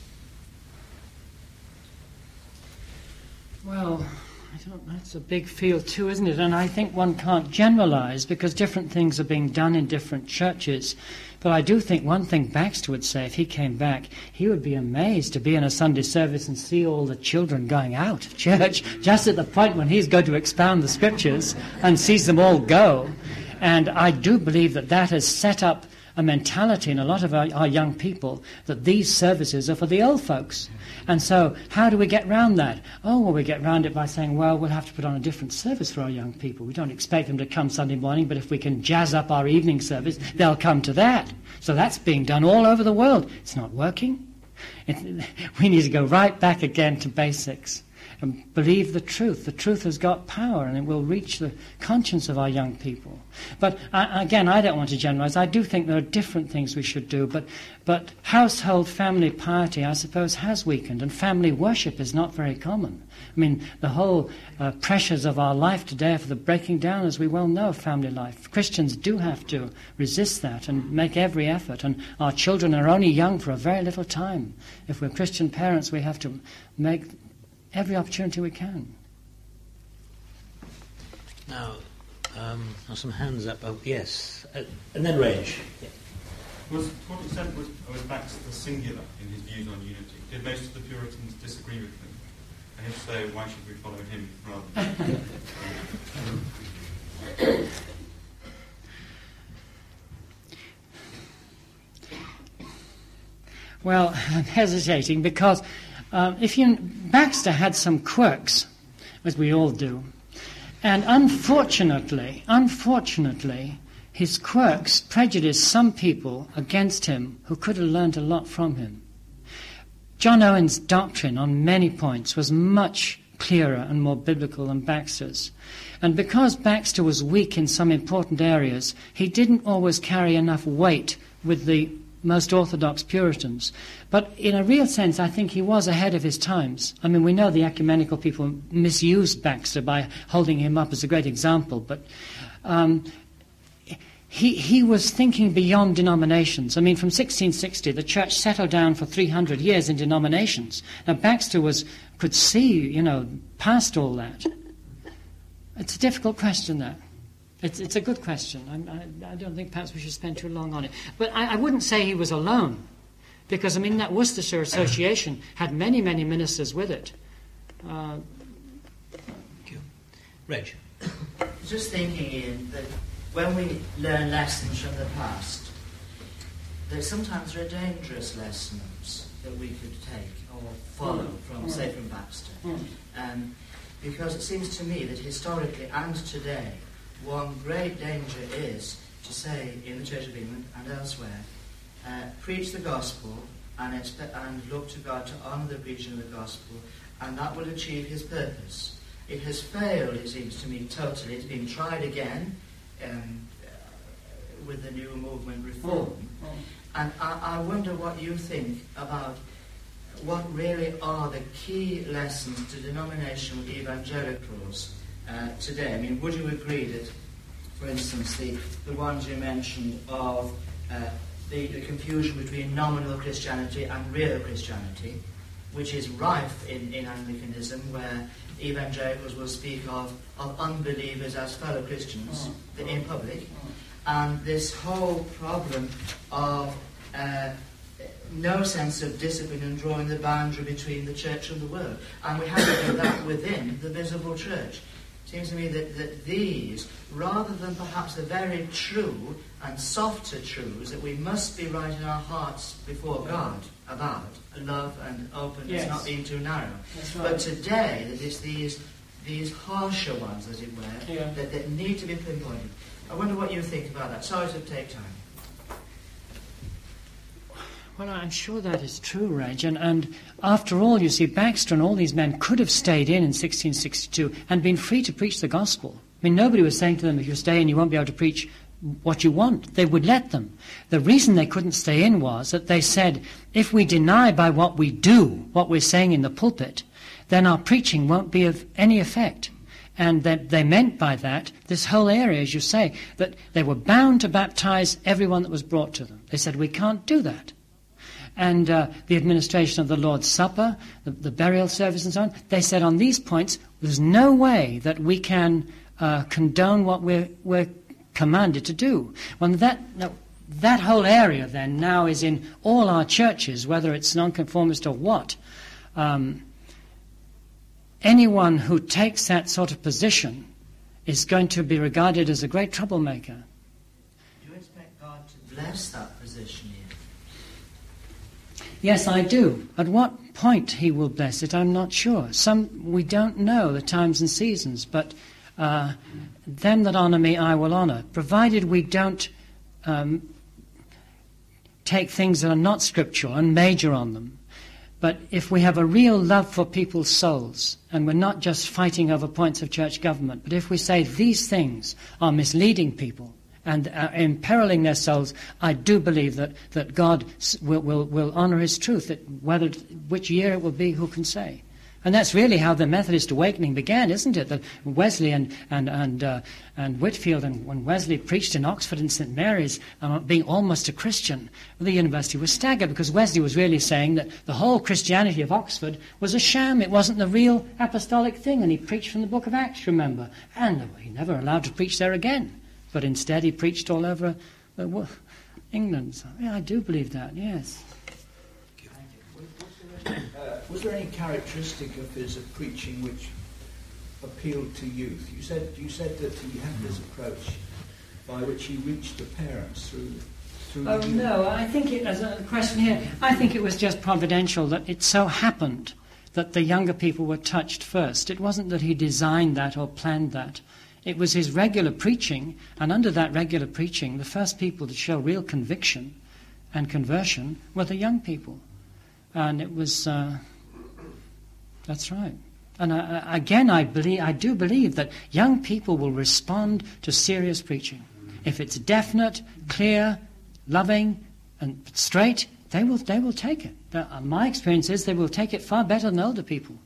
Well, that's a big field too, isn't it? And I think one can't generalize because different things are being done in different churches. But I do think one thing Baxter would say, if he came back, he would be amazed to be in a Sunday service and see all the children going out of church just at the point when he's going to expound the Scriptures and sees them all go. And I do believe that has set up a mentality in a lot of our young people that these services are for the old folks. And so how do we get round that? Oh, well, we get round it by saying, well, we'll have to put on a different service for our young people. We don't expect them to come Sunday morning, but if we can jazz up our evening service, they'll come to that. So that's being done all over the world. It's not working. We need to go right back again to basics and believe the truth. The truth has got power and it will reach the conscience of our young people. But again, I don't want to generalize. I do think there are different things we should do, but household family piety, I suppose, has weakened, and family worship is not very common. I mean, the whole pressures of our life today are for the breaking down, as we well know, of family life. Christians do have to resist that and make every effort, and our children are only young for a very little time. If we're Christian parents, we have to make every opportunity we can. Now, there's some hands up. Oh, yes. And then Reg. Yeah. To what extent was Baxter singular in his views on unity? Did most of the Puritans disagree with him? And if so, why should we follow him rather than... Well, I'm hesitating because Baxter had some quirks, as we all do, and unfortunately, his quirks prejudiced some people against him who could have learned a lot from him. John Owen's doctrine on many points was much clearer and more biblical than Baxter's. And because Baxter was weak in some important areas, he didn't always carry enough weight with the most orthodox Puritans. But in a real sense, I think he was ahead of his times. I mean, we know the ecumenical people misused Baxter by holding him up as a great example, but he was thinking beyond denominations. I mean, from 1660, the church settled down for 300 years in denominations. Now, Baxter could see, past all that. It's a difficult question, that. It's a good question. I don't think perhaps we should spend too long on it. But I wouldn't say he was alone, because, that Worcestershire Association had many, many ministers with it. Thank you. Reg? Just thinking, Ian, that when we learn lessons from the past, that sometimes there are dangerous lessons that we could take or follow from, say, from Baxter. Because it seems to me that historically and today, one great danger is to say in the Church of England and elsewhere, preach the gospel and look to God to honour the preaching of the gospel, and that will achieve his purpose. It has failed, it seems to me, totally. It's been tried again with the new movement reform. And I wonder what you think about what really are the key lessons to denominational evangelicals today. Would you agree that, for instance, the ones you mentioned of the confusion between nominal Christianity and real Christianity, which is rife in Anglicanism, where evangelicals will speak of unbelievers as fellow Christians in public, and this whole problem of no sense of discipline and drawing the boundary between the church and the world. And we have to do that within the visible church. It seems to me that these, rather than perhaps the very true and softer truths that we must be right in our hearts before God about, love and openness, not being too narrow. That's right. But today, that it's these harsher ones, as it were, that need to be pinpointed. I wonder what you think about that. Sorry to take time. Well, I'm sure that is true, Reg. And after all, you see, Baxter and all these men could have stayed in 1662 and been free to preach the gospel. Nobody was saying to them, if you stay in, you won't be able to preach what you want. They would let them. The reason they couldn't stay in was that they said, if we deny by what we do, what we're saying in the pulpit, then our preaching won't be of any effect. And they meant by that, this whole area, as you say, that they were bound to baptize everyone that was brought to them. They said, we can't do that. And the administration of the Lord's Supper, the burial service and so on, they said on these points, there's no way that we can condone what we're commanded to do. Well, that whole area then now is in all our churches, whether it's nonconformist or what. Anyone who takes that sort of position is going to be regarded as a great troublemaker. Do you expect God to bless that position? Yes, I do. At what point he will bless it, I'm not sure. We don't know the times and seasons, but them that honour me I will honour, provided we don't take things that are not scriptural and major on them. But if we have a real love for people's souls, and we're not just fighting over points of church government, but if we say these things are misleading people, and imperiling their souls, I do believe that God will honour his truth. Which year it will be, who can say? And that's really how the Methodist awakening began, isn't it? That Wesley and Whitfield, and when Wesley preached in Oxford and St. Mary's, being almost a Christian, the university was staggered, because Wesley was really saying that the whole Christianity of Oxford was a sham. It wasn't the real apostolic thing. And he preached from the book of Acts, remember? And he never allowed to preach there again. But instead he preached all over England. So, yeah, I do believe that, yes. Was there any characteristic of his preaching which appealed to youth? You said that he had this approach by which he reached the parents through Oh, youth. No, I think as a question here, I think it was just providential that it so happened that the younger people were touched first. It wasn't that he designed that or planned that. It was his regular preaching, and under that regular preaching, the first people to show real conviction and conversion were the young people. And it was, that's right. And again, I do believe that young people will respond to serious preaching. If it's definite, clear, loving, and straight, they will take it. My experience is they will take it far better than older people.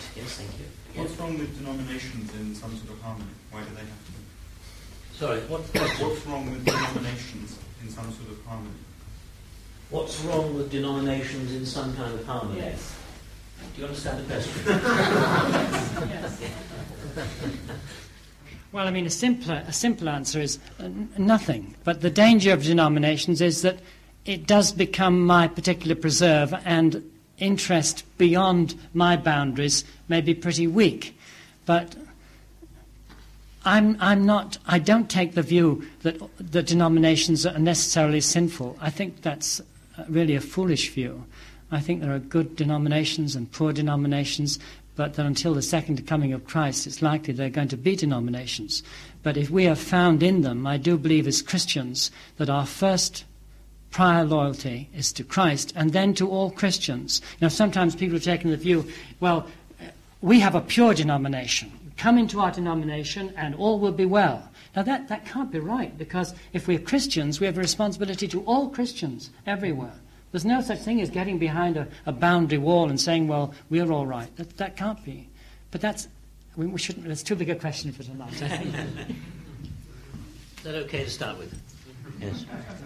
Yes, thank you. What's wrong with denominations in some sort of harmony? Why do they have to? Sorry, what's wrong with denominations in some sort of harmony? What's wrong with denominations in some kind of harmony? Yes. Do you understand the question? Yes. Well, I mean, a simple answer is nothing. But the danger of denominations is that it does become my particular preserve, and interest beyond my boundaries may be pretty weak. But I don't take the view that the denominations are necessarily sinful. I think that's really a foolish view. I think there are good denominations and poor denominations, but that until the second coming of Christ, it's likely they're going to be denominations. But if we are found in them, I do believe as Christians that our first prior loyalty is to Christ and then to all Christians. Now, sometimes people have taken the view, well, we have a pure denomination. Come into our denomination and all will be well. Now, that can't be right, because if we're Christians, we have a responsibility to all Christians everywhere. There's no such thing as getting behind a boundary wall and saying, well, we're all right. That can't be. But we shouldn't. That's too big a question for tonight. Is that okay to start with? Yes.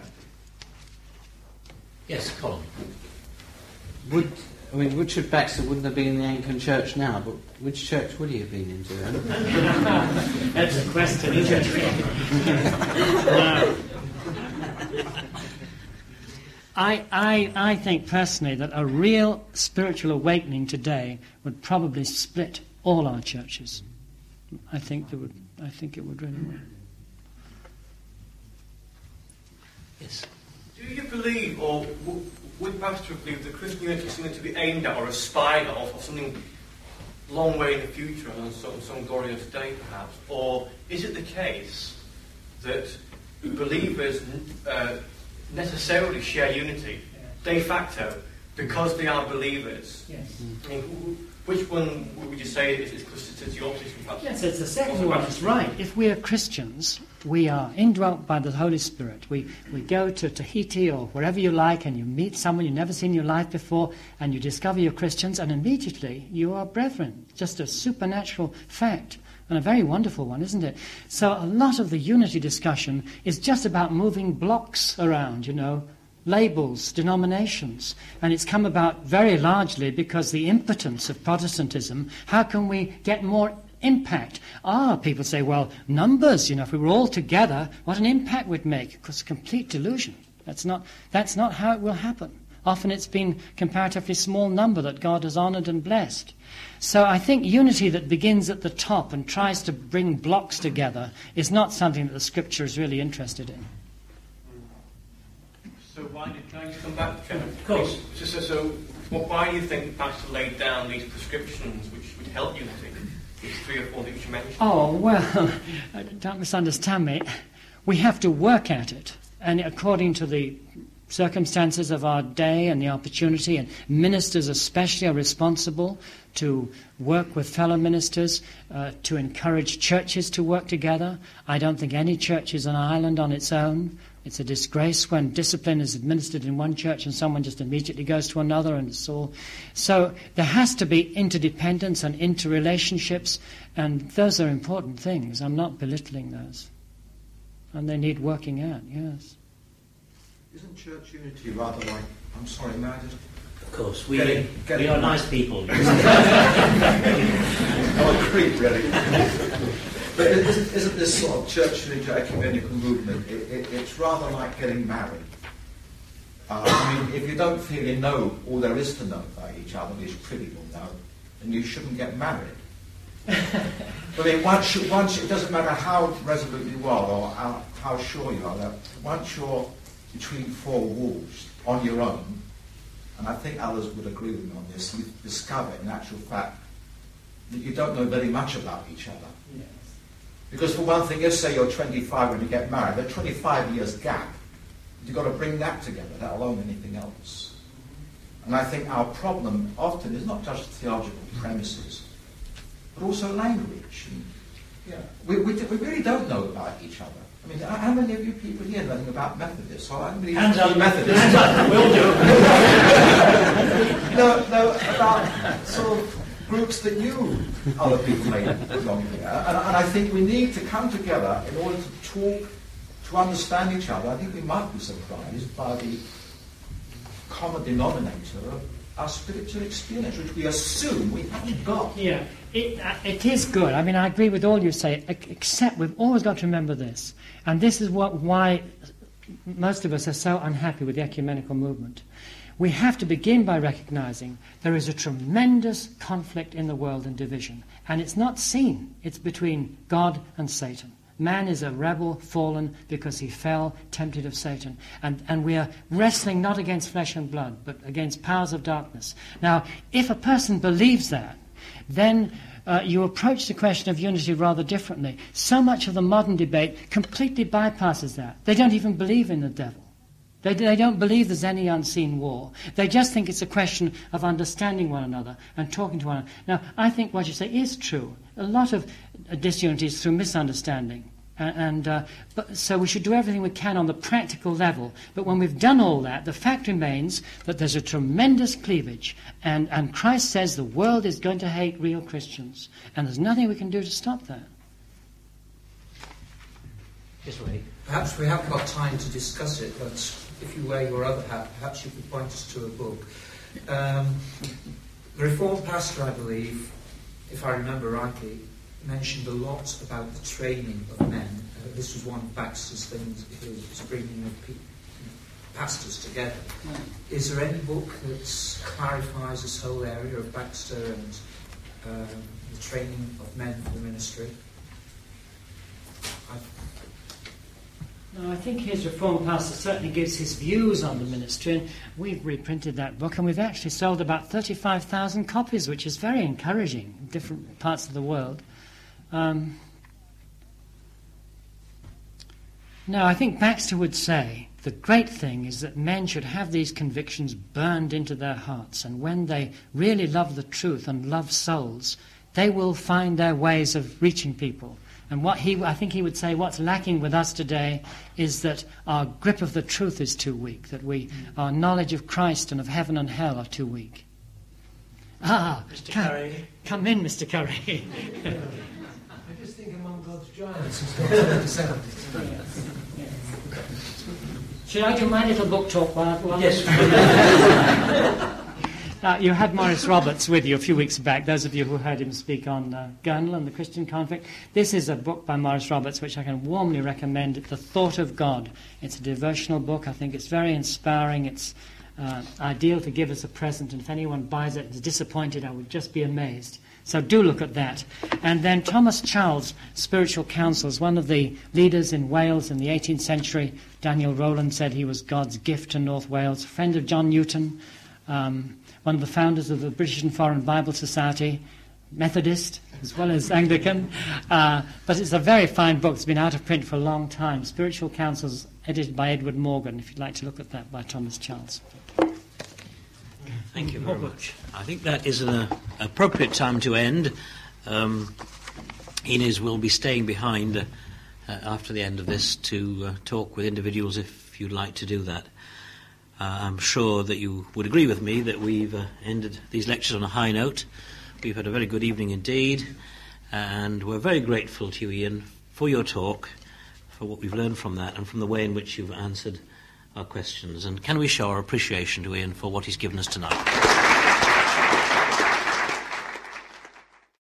Yes, Colin. Richard Baxter wouldn't have been in the Anglican Church now, but which church would he have been into? That's a question, isn't it? I think personally that a real spiritual awakening today would probably split all our churches. I think it would really work. Yes. Do you believe, or would Pastor believe, that Christian unity is something to be aimed at or aspired at, or something long way in the future and some glorious day perhaps? Or is it the case that believers necessarily share unity, de facto, because they are believers? Yes. I mean, which one would you say is closer to your opposition? Yes, it's the second one. It's right. If we are Christians, we are indwelt by the Holy Spirit. We go to Tahiti or wherever you like, and you meet someone you've never seen in your life before, and you discover you're Christians, and immediately you are brethren. Just a supernatural fact. And a very wonderful one, isn't it? So a lot of the unity discussion is just about moving blocks around, labels, denominations. And it's come about very largely because the impotence of Protestantism. How can we get more impact? People say, well, numbers, if we were all together, what an impact we'd make. Of course, complete delusion. That's not how it will happen. Often it's been comparatively small number that God has honoured and blessed. So I think unity that begins at the top and tries to bring blocks together is not something that the Scripture is really interested in. So why can I just come back, Kevin? Of course. So why do you think the pastor laid down these prescriptions which would help unity? These 3 or 4 that you mentioned. Oh, well, don't misunderstand me. We have to work at it. And according to the circumstances of our day and the opportunity, and ministers especially are responsible to work with fellow ministers, to encourage churches to work together. I don't think any church is an island on its own. It's a disgrace when discipline is administered in one church and someone just immediately goes to another, and it's all. So there has to be interdependence and interrelationships, and those are important things. I'm not belittling those. And they need working out, yes. Isn't church unity rather like... I'm sorry, may I just... Of course, we are nice people. I'm a creep, really. But isn't this sort of church unity ecumenical movement, it's rather like getting married. If you don't feel you know all there is to know about each other, which pretty well know, then you shouldn't get married. Once it doesn't matter how resolute you are or how sure you are, once you're between 4 walls on your own, and I think others would agree with me on this, you discover in actual fact that you don't know very much about each other. Yes. Because for one thing, if say you're 25 when you get married, there's 25 years gap. You've got to bring that together, let alone anything else. And I think our problem often is not just theological premises, but also language. We really don't know about each other. How many of you people here know anything about Methodists? Hands up. Methodists. Hands up. Will do. No, about sort of groups that you other people may belong here. And I think we need to come together in order to talk, to understand each other. I think we might be surprised by the common denominator of our spiritual experience, which we assume we haven't got. Yeah, it is good. I mean, I agree with all you say, except we've always got to remember this, and this is why most of us are so unhappy with the ecumenical movement. We have to begin by recognizing there is a tremendous conflict in the world and division, and it's not seen. It's between God and Satan. Man is a rebel, fallen, because he fell, tempted of Satan. And we are wrestling not against flesh and blood, but against powers of darkness. Now, if a person believes that, then you approach the question of unity rather differently. So much of the modern debate completely bypasses that. They don't even believe in the devil. They don't believe there's any unseen war. They just think it's a question of understanding one another and talking to one another. Now, I think what you say is true. A lot of disunity is through misunderstanding. So we should do everything we can on the practical level. But when we've done all that, the fact remains that there's a tremendous cleavage. And Christ says the world is going to hate real Christians. And there's nothing we can do to stop that. Yes, Ray. Perhaps we haven't got time to discuss it, but if you wear your other hat, perhaps you could point us to a book. The Reformed pastor, I believe, if I remember rightly, mentioned a lot about the training of men. This was one of Baxter's things, his bringing of pastors together. Is there any book that clarifies this whole area of Baxter and the training of men for the ministry? No, I think his Reformed pastor certainly gives his views on the ministry, and we've reprinted that book, and we've actually sold about 35,000 copies, which is very encouraging in different parts of the world. No, I think Baxter would say the great thing is that men should have these convictions burned into their hearts, and when they really love the truth and love souls, they will find their ways of reaching people. And I think he would say what's lacking with us today is that our grip of the truth is too weak, that our knowledge of Christ and of heaven and hell are too weak. Mr. Curry. Come in, Mr. Curry. I just think among God's giants he's got something to say. Should I do my little book talk while Yes. You had Maurice Roberts with you a few weeks back, those of you who heard him speak on Gurnall and the Christian conflict. This is a book by Maurice Roberts which I can warmly recommend, The Thought of God. It's a devotional book. I think it's very inspiring. It's ideal to give as a present, and if anyone buys it and is disappointed, I would just be amazed. So do look at that. And then Thomas Charles, Spiritual Counsels, one of the leaders in Wales in the 18th century. Daniel Rowland said he was God's gift to North Wales, a friend of John Newton, one of the founders of the British and Foreign Bible Society, Methodist as well as Anglican. But it's a very fine book. It's been out of print for a long time. Spiritual Counsels, edited by Edward Morgan, if you'd like to look at that, by Thomas Charles. Thank you very much. I think that is an appropriate time to end. Inez will be staying behind after the end of this to talk with individuals if you'd like to do that. I'm sure that you would agree with me that we've ended these lectures on a high note. We've had a very good evening indeed, and we're very grateful to you, Ian, for your talk, for what we've learned from that, and from the way in which you've answered our questions. And can we show our appreciation to Ian for what he's given us tonight?